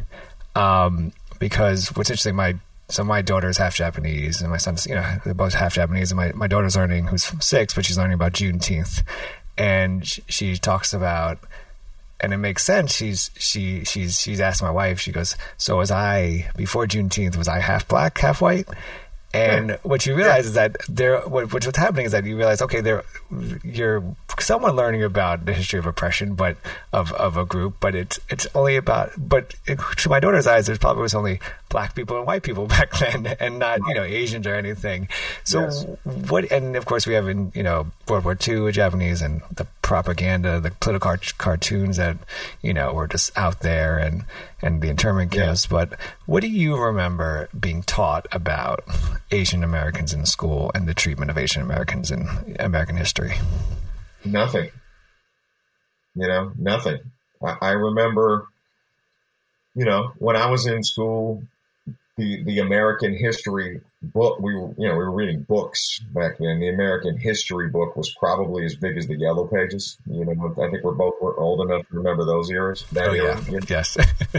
Because what's interesting, my daughter's half Japanese and my son's, you know, they're both half Japanese, and my daughter's learning, who's 6, but she's learning about Juneteenth. And she talks about, and it makes sense. She's asked my wife, she goes, so before Juneteenth, was I half black, half white? And what you realize is that what's happening is that you realize, okay, you're somewhat learning about the history of oppression, but of a group, but it's only about, to my daughter's eyes, there probably was only black people and white people back then, and not, you know, Asians or anything. So and of course we have in, you know, World War II with Japanese and the propaganda, the political cartoons that, you know, were just out there and the internment camps. But what do you remember being taught about Asian Americans in school and the treatment of Asian Americans in American history? Nothing. You know, nothing. I remember, you know, when I was in school, the American history book, we were reading books back then. The American history book was probably as big as the Yellow Pages. You know, I think we're old enough to remember those eras. Yes.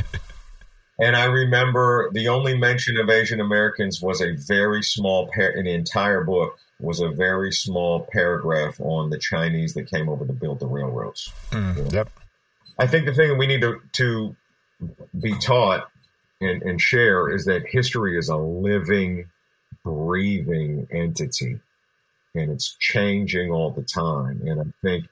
And I remember the only mention of Asian Americans was a very small in the entire book was a very small paragraph on the Chinese that came over to build the railroads. Yep. I think the thing that we need to be taught and share is that history is a living, breathing entity, and it's changing all the time. And I think,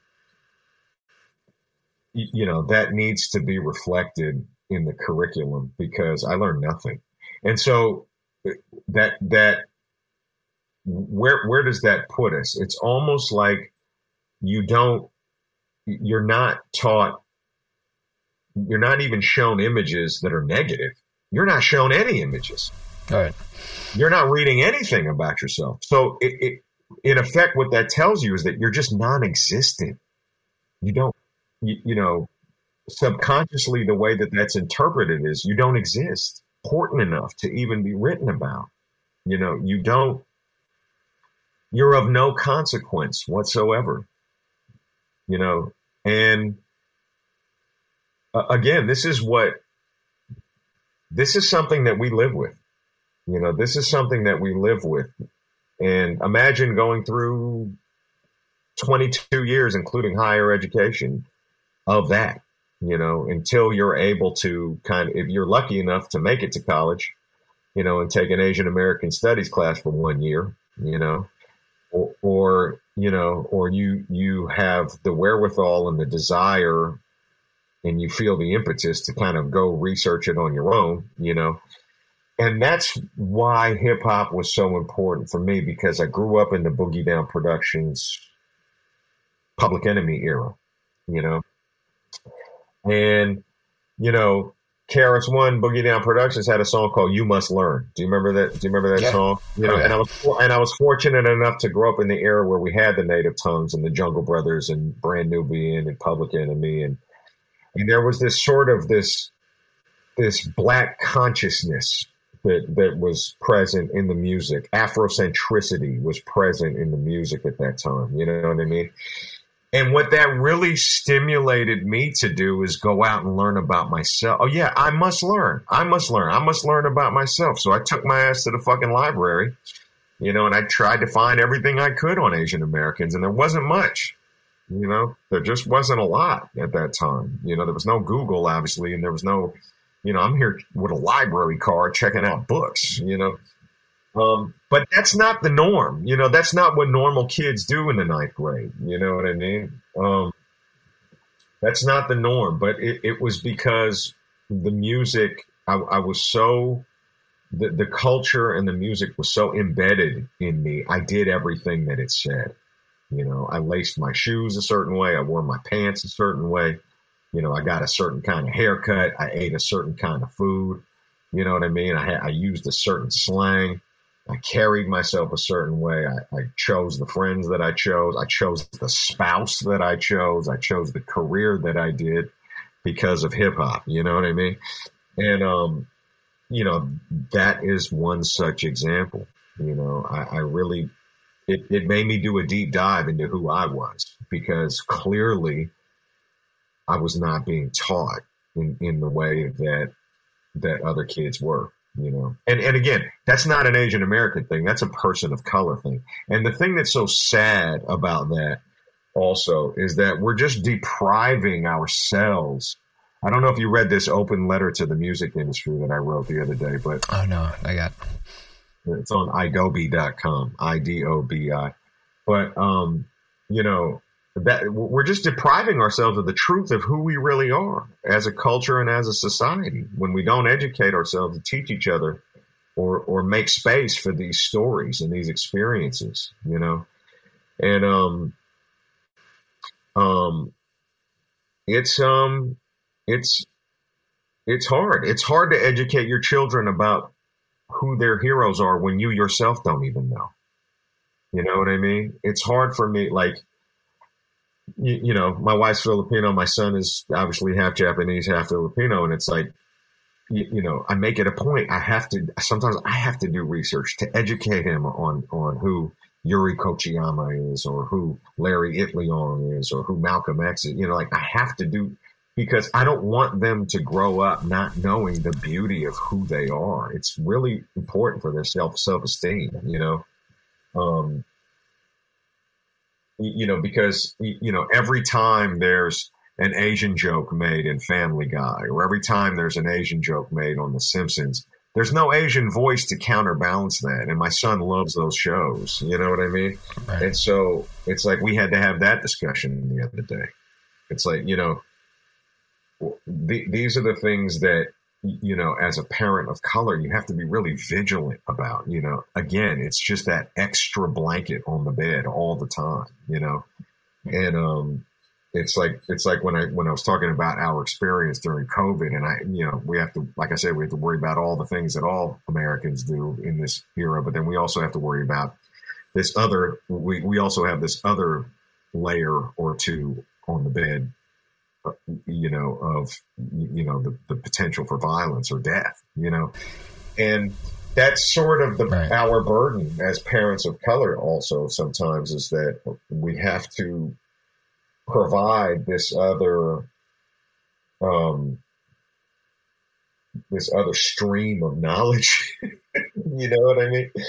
you know, that needs to be reflected in the curriculum, because I learned nothing. And so that where does that put us? It's almost like you're not taught, you're not even shown images that are negative. You're not shown any images. All right. You're not reading anything about yourself. So in effect, what that tells you is that you're just non-existent. You don't, you know, subconsciously, the way that that's interpreted is you don't exist important enough to even be written about. You know, you're of no consequence whatsoever, you know. And again, this is something that we live with, you know, this is something that we live with. And imagine going through 22 years, including higher education, of that, you know, until you're able to if you're lucky enough to make it to college, you know, and take an Asian American studies class for 1 year, you know, or you know, or you have the wherewithal and the desire, and you feel the impetus to kind of go research it on your own, you know. And that's why hip hop was so important for me, because I grew up in the Boogie Down Productions Public Enemy era, you know. And, you know, KRS-One, Boogie Down Productions had a song called "You Must Learn." Do you remember that? Do you remember that song? You know, and I was fortunate enough to grow up in the era where we had the Native Tongues and the Jungle Brothers and Brand Nubian and Public Enemy, and there was this sort of this black consciousness that was present in the music. Afrocentricity was present in the music at that time. You know what I mean? And what that really stimulated me to do is go out and learn about myself. Oh, yeah, I must learn. I must learn about myself. So I took my ass to the fucking library, you know, and I tried to find everything I could on Asian Americans. And there wasn't much, you know, there just wasn't a lot at that time. You know, there was no Google, obviously, and there was no, you know, I'm here with a library card checking out books, you know. But that's not the norm. You know, that's not what normal kids do in the 9th grade. You know what I mean? That's not the norm. But it was because the music, I was so, the culture and the music was so embedded in me. I did everything that it said. You know, I laced my shoes a certain way. I wore my pants a certain way. You know, I got a certain kind of haircut. I ate a certain kind of food. You know what I mean? I used a certain slang. I carried myself a certain way. I chose the friends that I chose. I chose the spouse that I chose. I chose the career that I did because of hip hop. You know what I mean? And, you know, that is one such example. You know, I really, it made me do a deep dive into who I was, because clearly I was not being taught in the way that other kids were. You know, and again, that's not an Asian American thing. That's a person of color thing. And the thing that's so sad about that also is that we're just depriving ourselves. I don't know if you read this open letter to the music industry that I wrote the other day, but oh no, I got it's on idobi.com, IDOBI. But you know, that we're just depriving ourselves of the truth of who we really are as a culture and as a society when we don't educate ourselves to teach each other or make space for these stories and these experiences, you know. And it's hard. It's hard to educate your children about who their heroes are when you yourself don't even know. You know what I mean? It's hard for me, like, you know, my wife's Filipino. My son is obviously half Japanese, half Filipino. And it's like, you know, I make it a point. Sometimes I have to do research to educate him on who Yuri Kochiyama is, or who Larry Itliong is, or who Malcolm X is. You know, like I have to do, because I don't want them to grow up not knowing the beauty of who they are. It's really important for their self-esteem, you know. You know, because, you know, every time there's an Asian joke made in Family Guy, or every time there's an Asian joke made on The Simpsons, there's no Asian voice to counterbalance that. And my son loves those shows. You know what I mean? Right. And so it's like we had to have that discussion the other day. It's like, you know, these are the things that, you know, as a parent of color, you have to be really vigilant about. You know, again, it's just that extra blanket on the bed all the time, you know. And it's like when I was talking about our experience during COVID, and you know, we have to, like I said, we have to worry about all the things that all Americans do in this era, but then we also have to worry about this other, we also have this other layer or two on the bed, you know, of, you know, the potential for violence or death, you know. And that's sort of our burden as parents of color also sometimes, is that we have to provide this other stream of knowledge, you know what I mean?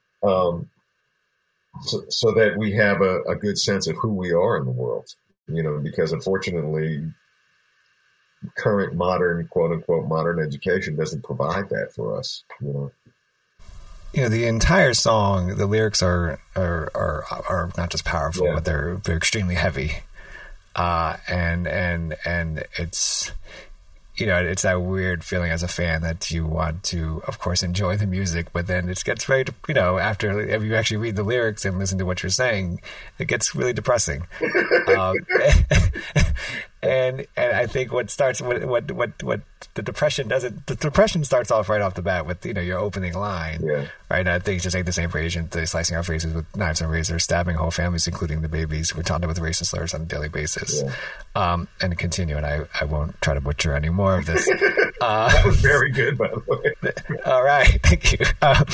So that we have a good sense of who we are in the world. You know, because unfortunately, current modern, quote unquote, modern education doesn't provide that for us. You know. You know, the entire song, the lyrics are not just powerful, but they're extremely heavy, and it's, you know, it's that weird feeling as a fan that you want to, of course, enjoy the music, but then it gets very, you know, after if you actually read the lyrics and listen to what you're saying, it gets really depressing. And I think what the depression starts off right off the bat with, your opening line, right? And I think it's just like the same phrase, they're slicing our faces with knives and razors, stabbing whole families, including the babies. We're taunted with racist slurs on a daily basis. And continue, and I won't try to butcher any more of this. That was very good, by the way. All right, thank you.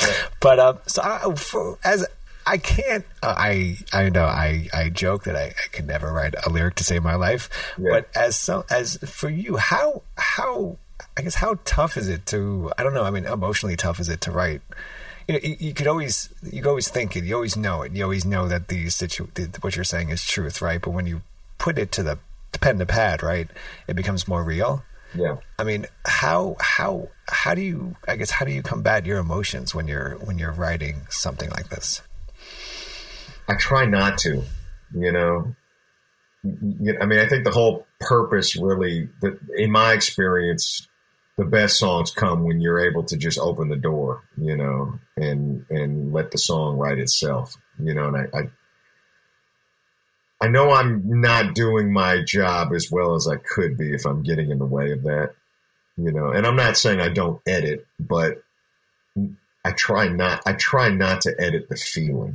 I can't. I know. I joke that I can never write a lyric to save my life. But as for you, how tough is it to? I don't know. I mean, emotionally tough is it to write? You always think it. You always know it. You always know that what you're saying is truth, right? But when you put it to the pen to pad, right, it becomes more real. Yeah. I mean, how do you combat your emotions when you're writing something like this? I try not to, I mean, I think the whole purpose really, in my experience, the best songs come when you're able to just open the door, and let the song write itself, and I know I'm not doing my job as well as I could be if I'm getting in the way of that, and I'm not saying I don't edit, but I try not to edit the feeling.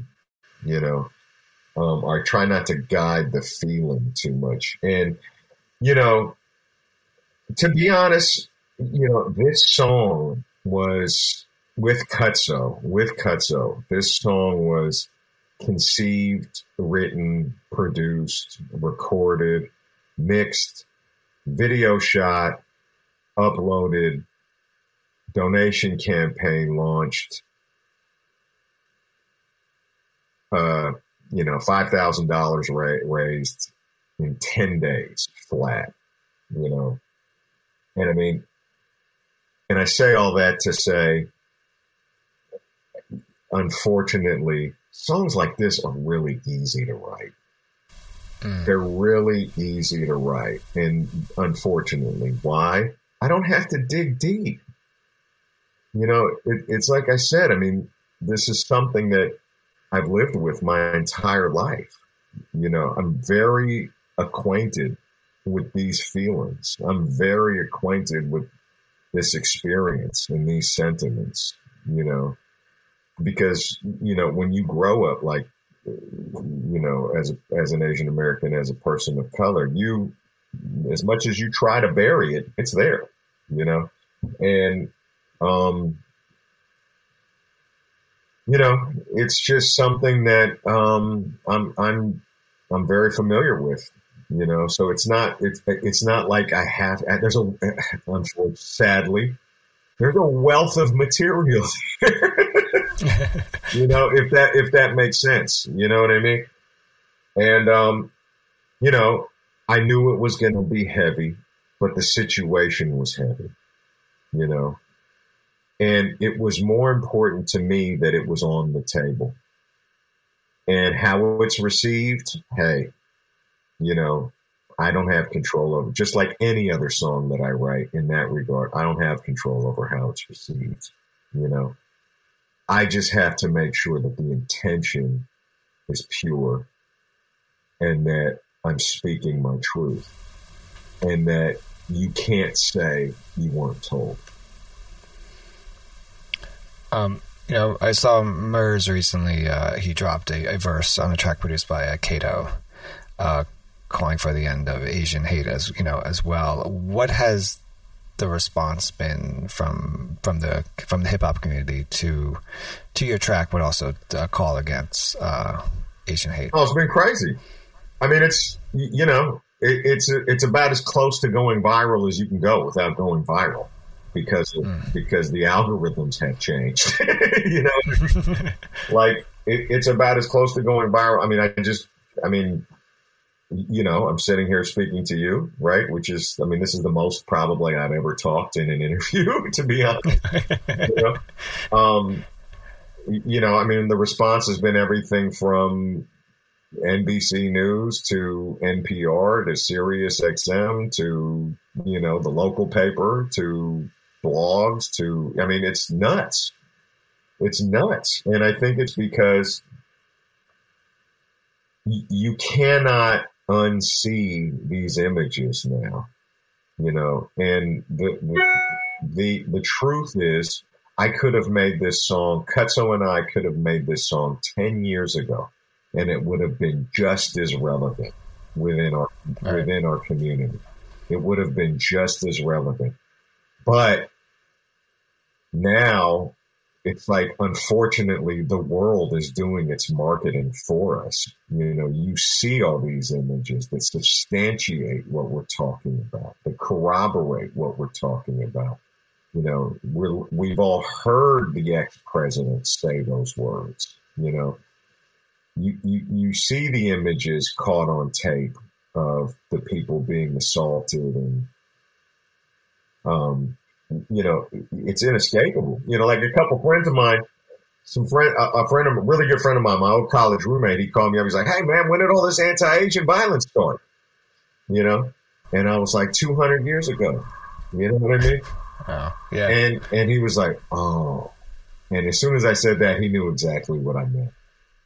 I try not to guide the feeling too much. And, to be honest, this song was with Cutso. This song was conceived, written, produced, recorded, mixed, video shot, uploaded, donation campaign launched, $5,000 raised in 10 days flat, and I mean, and I say all that to say, unfortunately, songs like this are really easy to write. They're really easy to write. And unfortunately, why? I don't have to dig deep. It's like I said, I mean, this is something that I've lived with my entire life. I'm very acquainted with these feelings. I'm very acquainted with this experience and these sentiments, because, when you grow up, like, as an Asian American, as a person of color, as much as you try to bury it, it's there, and, it's just something that I'm very familiar with, so it's not like I have, sadly, there's a wealth of material here, if that makes sense, you know what I mean? And, I knew it was going to be heavy, but the situation was heavy, and it was more important to me that it was on the table. And how it's received, hey, I don't have control over it. Just like any other song that I write in that regard, I don't have control over how it's received. I just have to make sure that the intention is pure and that I'm speaking my truth and that you can't say you weren't told. I saw Murs recently. He dropped a verse on a track produced by Kato, calling for the end of Asian hate as well. What has the response been from the hip hop community to your track, but also a call against Asian hate? Oh, it's been crazy. I mean, it's it's about as close to going viral as you can go without going viral. Because the algorithms have changed, like it's about as close to going viral. I mean, I'm sitting here speaking to you, right? Which is, this is the most probably I've ever talked in an interview, to be honest. The response has been everything from NBC News to NPR to Sirius XM to, the local paper to blogs to, it's nuts. It's nuts. And I think it's because you cannot unsee these images now, you know, and the truth is I could have made this song, Cutso and I could have made this song 10 years ago, and it would have been just as relevant within our community. It would have been just as relevant. But now it's like, unfortunately, the world is doing its marketing for us. You know, you see all these images that substantiate what we're talking about, that corroborate what we're talking about. You know, we've all heard the ex-president say those words. You know, you see the images caught on tape of the people being assaulted, and you know, it's inescapable. You know, like a couple friends of mine, a really good friend of mine, my old college roommate, he called me up. He's like, "Hey man, when did all this anti-Asian violence start?" You know, and I was like, 200 years ago. You know what I mean? Oh, yeah. And he was like, "Oh," and as soon as I said that, he knew exactly what I meant.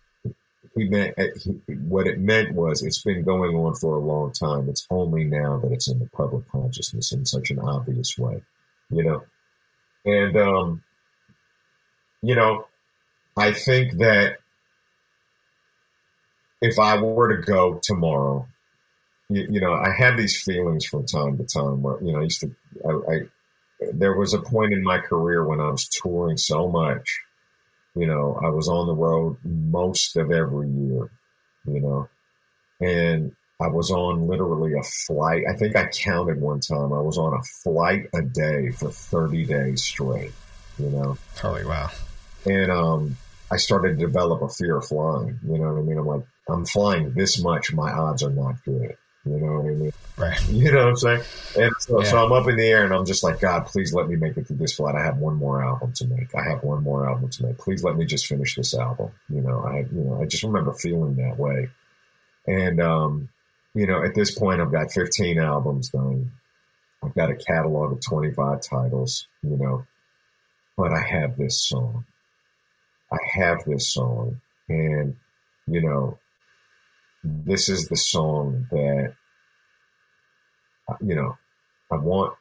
What it meant was, it's been going on for a long time. It's only now that it's in the public consciousness in such an obvious way, you know? And, you know, I think that if I were to go tomorrow, you know, I had these feelings from time to time where, you know, there was a point in my career when I was touring so much. You know, I was on the road most of every year, you know, and I was on literally a flight. I think I counted one time. I was on a flight a day for 30 days straight, you know. Holy wow. And I started to develop a fear of flying, you know what I mean? I'm like, I'm flying this much, my odds are not good. You know what I mean? Right. You know what I'm saying? And so I'm up in the air and I'm just like, God, please let me make it through this flight. I have one more album to make. Please let me just finish this album. You know, I just remember feeling that way. And, you know, at this point I've got 15 albums done. I've got a catalog of 25 titles, you know, but I have this song. And, you know, this is the song that, you know, I want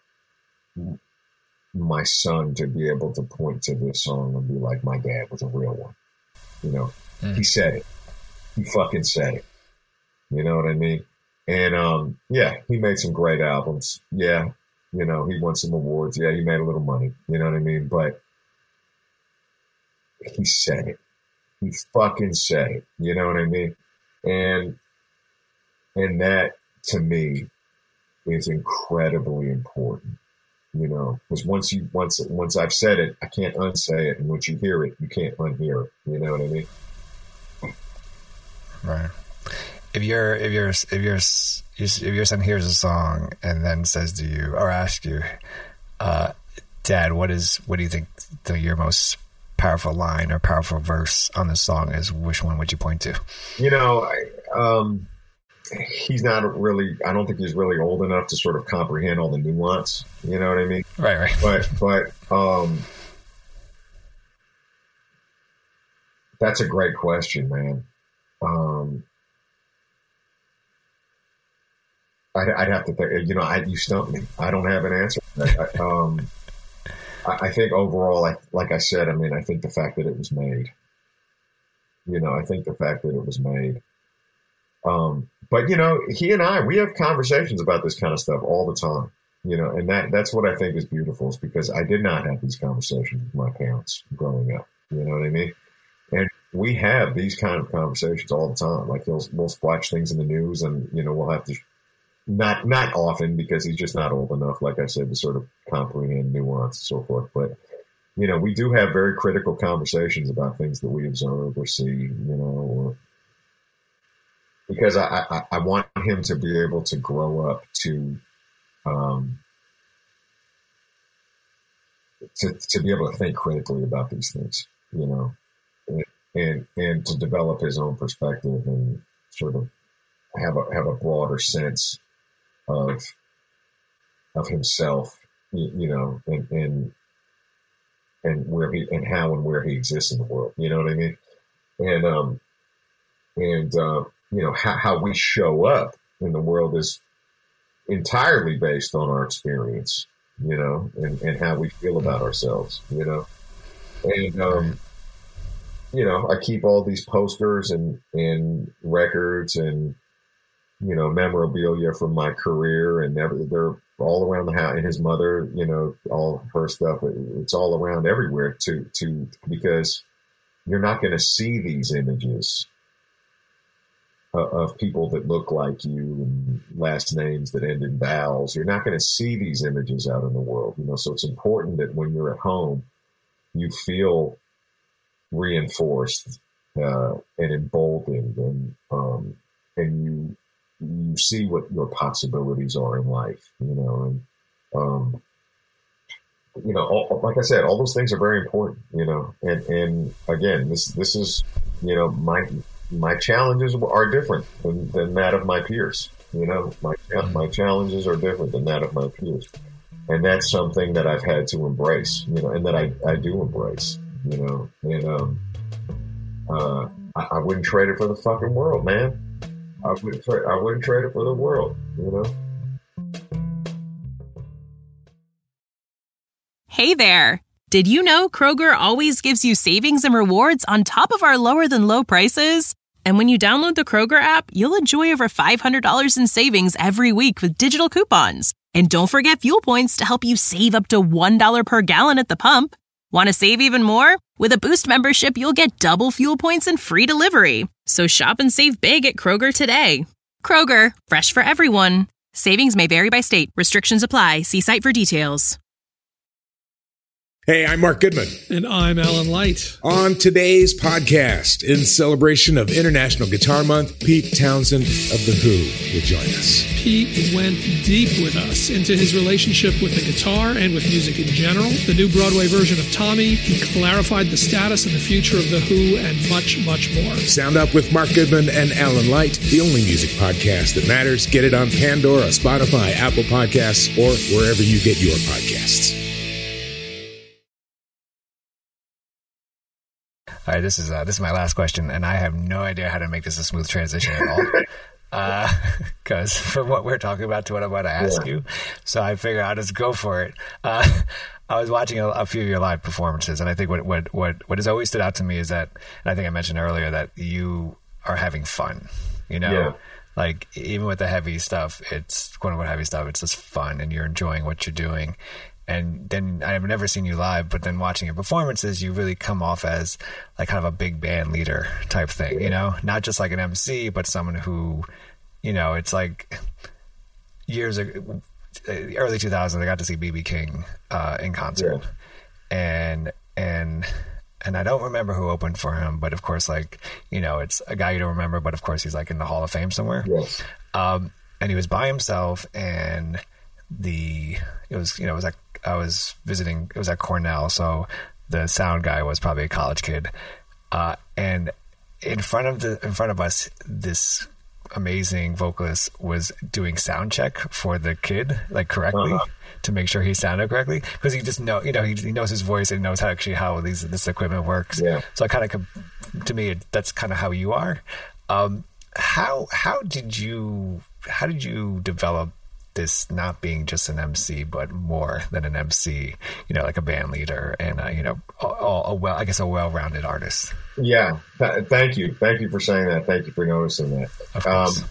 my son to be able to point to this song and be like, my dad was a real one. You know, He said it. He fucking said it. You know what I mean? And, yeah, he made some great albums. Yeah. You know, he won some awards. Yeah. He made a little money. You know what I mean? But he said it. He fucking said it. You know what I mean? And that to me is incredibly important, you know, because once I've said it, I can't unsay it. And once you hear it, you can't unhear it. You know what I mean? Right. If your son hears a song and then says to you or asks you, Dad, what do you think your most powerful line or powerful verse on the song is, which one would you point to? You know, he's not really, I don't think he's really old enough to sort of comprehend all the nuance. You know what I mean? Right. But that's a great question, man. I'd have to think, you know, you stumped me. I don't have an answer. I think overall, like I said, I mean, I think the fact that it was made, you know, but you know, he and we have conversations about this kind of stuff all the time, you know, and that's what I think is beautiful, is because I did not have these conversations with my parents growing up. You know what I mean? And we have these kind of conversations all the time. Like we'll watch things in the news and, you know, we'll have to, not often because he's just not old enough, like I said, to sort of comprehend nuance and so forth. But, you know, we do have very critical conversations about things that we observe or see, you know, because I want him to be able to grow up to be able to think critically about these things, you know, and to develop his own perspective and sort of have a broader sense of himself, you know, and where he and how and where he exists in the world. You know what I mean? And you know, how we show up in the world is entirely based on our experience, you know, and how we feel about ourselves, you know. And, you know, I keep all these posters and records and, you know, memorabilia from my career, and they're all around the house. And his mother, you know, all her stuff, it's all around everywhere because you're not going to see these images of people that look like you and last names that end in vowels. You're not going to see these images out in the world, you know. So it's important that when you're at home, you feel reinforced and emboldened, and you see what your possibilities are in life, you know. And you know, like I said, all those things are very important, you know. And again, this is, you know, my challenges are different than that of my peers. You know, my challenges are different than that of my peers. And that's something that I've had to embrace, you know, and that I do embrace, you know. And I wouldn't trade it for the fucking world, man. I wouldn't trade it for the world, you know. Hey there! Did you know Kroger always gives you savings and rewards on top of our lower than low prices? And when you download the Kroger app, you'll enjoy over $500 in savings every week with digital coupons. And don't forget fuel points to help you save up to $1 per gallon at the pump. Want to save even more? With a Boost membership, you'll get double fuel points and free delivery. So shop and save big at Kroger today. Kroger, fresh for everyone. Savings may vary by state. Restrictions apply. See site for details. Hey, I'm Mark Goodman. And I'm Alan Light. On today's podcast, in celebration of International Guitar Month, Pete Townsend of The Who will join us. Pete went deep with us into his relationship with the guitar and with music in general, the new Broadway version of Tommy. He clarified the status and the future of The Who, and much, much more. Sound Up with Mark Goodman and Alan Light, the only music podcast that matters. Get it on Pandora, Spotify, Apple Podcasts, or wherever you get your podcasts. All right, this is my last question, and I have no idea how to make this a smooth transition at all. Because from what we're talking about to what I'm about to ask you, so I figure I'll just go for it. I was watching a few of your live performances, and I think what has always stood out to me is that, and I think I mentioned earlier, that you are having fun. You know, like even with the heavy stuff, it's quote unquote heavy stuff. It's just fun, and you're enjoying what you're doing. And then I've never seen you live, but then watching your performances, you really come off as like kind of a big band leader type thing, you know, not just like an MC, but someone who, you know, it's like years ago, early 2000s, I got to see B.B. King in concert, and I don't remember who opened for him, but of course, like, you know, it's a guy you don't remember, but of course he's like in the Hall of Fame somewhere. Yes. And he was by himself, and it was like, I was visiting, it was at Cornell, so the sound guy was probably a college kid, and in front of us, this amazing vocalist was doing sound check for the kid, like correctly, to make sure he sounded correctly, because he just he knows his voice and knows how this equipment works. Yeah. So I kind of, to me, that's kind of how you are. How did you develop this, not being just an MC, but more than an MC, you know, like a band leader and, you know, a well-rounded artist? Yeah. Thank you. Thank you for saying that. Thank you for noticing that. Of course.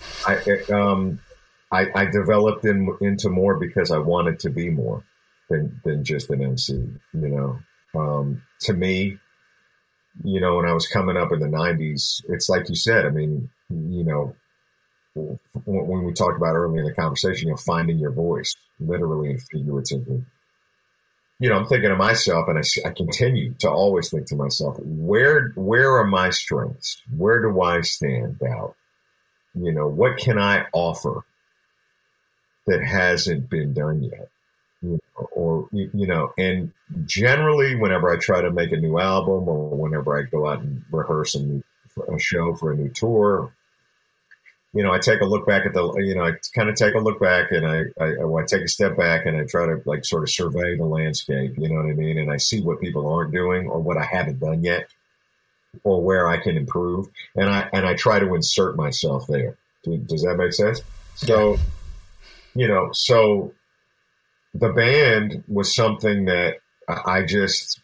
I developed into more because I wanted to be more than just an MC, you know. To me, you know, when I was coming up in the 90s, it's like you said, I mean, you know, when we talked about earlier in the conversation, you know, finding your voice, literally and figuratively. You know, I'm thinking to myself, and I continue to always think to myself, where are my strengths? Where do I stand out? You know, what can I offer that hasn't been done yet? You know, and generally, whenever I try to make a new album, or whenever I go out and rehearse a show for a new tour, you know, I take a look back at I kind of take a look back, and I take a step back, and I try to like sort of survey the landscape, you know what I mean? And I see what people aren't doing, or what I haven't done yet, or where I can improve. And I try to insert myself there. Does that make sense? So, so the band was something that I just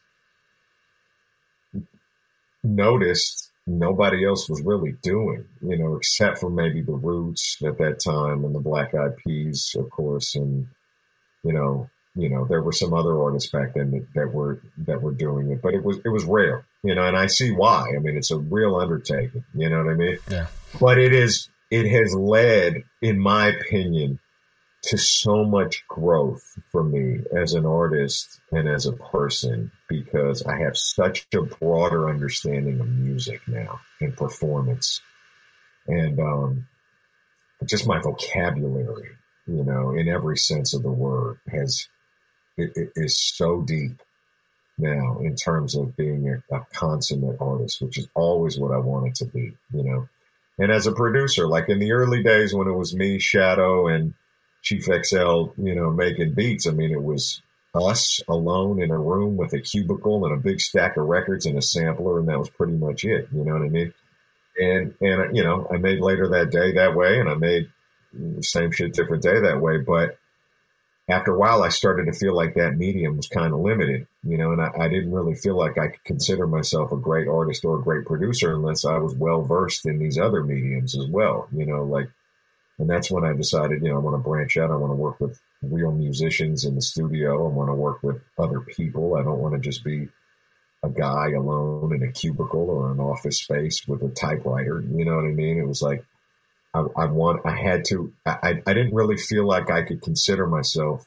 noticed nobody else was really doing, except for maybe the Roots at that time and the Black Eyed Peas, of course. And, there were some other artists back then that were doing it, but it was rare, and I see why. I mean, it's a real undertaking, you know what I mean? Yeah. But it has led, in my opinion, to so much growth for me as an artist and as a person, because I have such a broader understanding of music now and performance, and just my vocabulary, in every sense of the word is so deep now in terms of being a consummate artist, which is always what I wanted to be, And as a producer, like in the early days when it was me, Shadow, and Chief XL, making beats, I mean, it was us alone in a room with a cubicle and a big stack of records and a sampler, and that was pretty much it, you know what I mean? And I made Later That Day that way, and I made Same Shit Different Day that way, but after a while, I started to feel like that medium was kind of limited, and I didn't really feel like I could consider myself a great artist or a great producer unless I was well versed in these other mediums as well, and that's when I decided, I want to branch out. I want to work with real musicians in the studio. I want to work with other people. I don't want to just be a guy alone in a cubicle or an office space with a typewriter. You know what I mean? It was like, I didn't really feel like I could consider myself.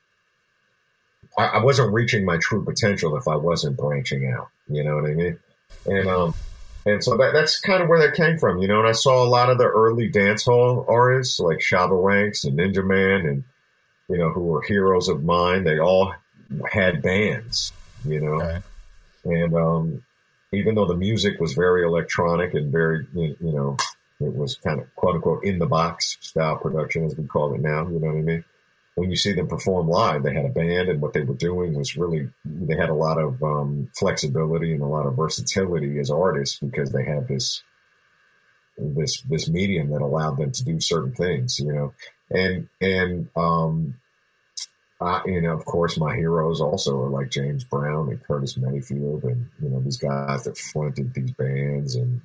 I wasn't reaching my true potential if I wasn't branching out. You know what I mean? And so that's kind of where that came from, and I saw a lot of the early dancehall artists like Shabba Ranks and Ninja Man and, who were heroes of mine. They all had bands, Right. And even though the music was very electronic and very, it was kind of quote unquote in the box style production, as we call it now. You know what I mean? When you see them perform live, they had a band, and what they were doing was really, they had a lot of flexibility and a lot of versatility as artists, because they had this medium that allowed them to do certain things, and of course, my heroes also are like James Brown and Curtis Mayfield, and these guys that fronted these bands, and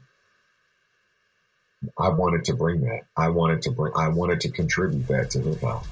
I wanted to bring that. I wanted to contribute that to hip hop.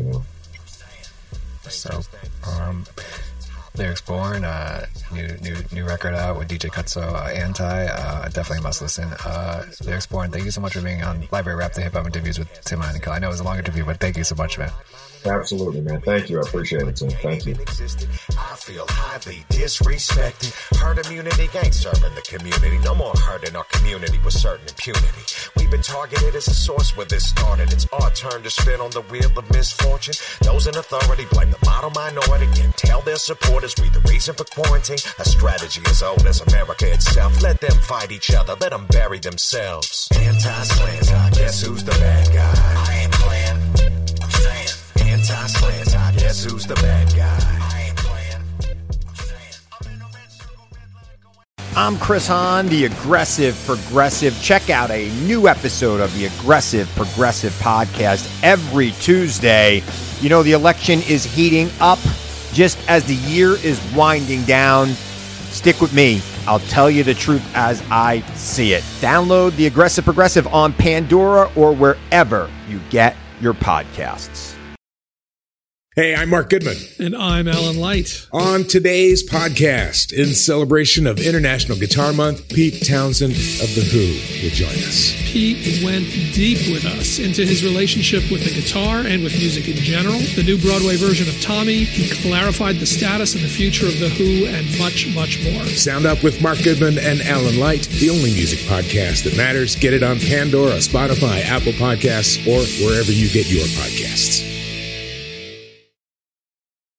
So, Lyrics Born, new record out with DJ Cutso, Anti. Definitely must listen. Lyrics Born, thank you so much for being on Library Rap, the hip hop interviews with Tim Heinenkel. I know it was a long interview, but thank you so much, man. Absolutely, man. Thank you. I appreciate it, Tim. Thank you. I feel highly disrespected. Herd immunity ain't serving the community. No more hurting our community with certain impunity. We've been targeted as a source where this started. It's our turn to spin on the wheel of misfortune. Those in authority blame the model minority and tell their supporters we the reason for quarantine. A strategy as old as America itself. Let them fight each other. Let them bury themselves. Anti-slant, guess who's the bad guy? I ain't playing. I'm saying. Anti-slant, guess who's the bad guy? I ain't playing. I'm Chris Hahn, the Aggressive Progressive. Check out a new episode of the Aggressive Progressive podcast every Tuesday. The election is heating up just as the year is winding down. Stick with me. I'll tell you the truth as I see it. Download the Aggressive Progressive on Pandora or wherever you get your podcasts. Hey, I'm Mark Goodman. And I'm Alan Light. On today's podcast, in celebration of International Guitar Month, Pete Townsend of The Who will join us. Pete went deep with us into his relationship with the guitar and with music in general. The new Broadway version of Tommy. He clarified the status and the future of The Who and much, much more. Sound Up with Mark Goodman and Alan Light, the only music podcast that matters. Get it on Pandora, Spotify, Apple Podcasts, or wherever you get your podcasts.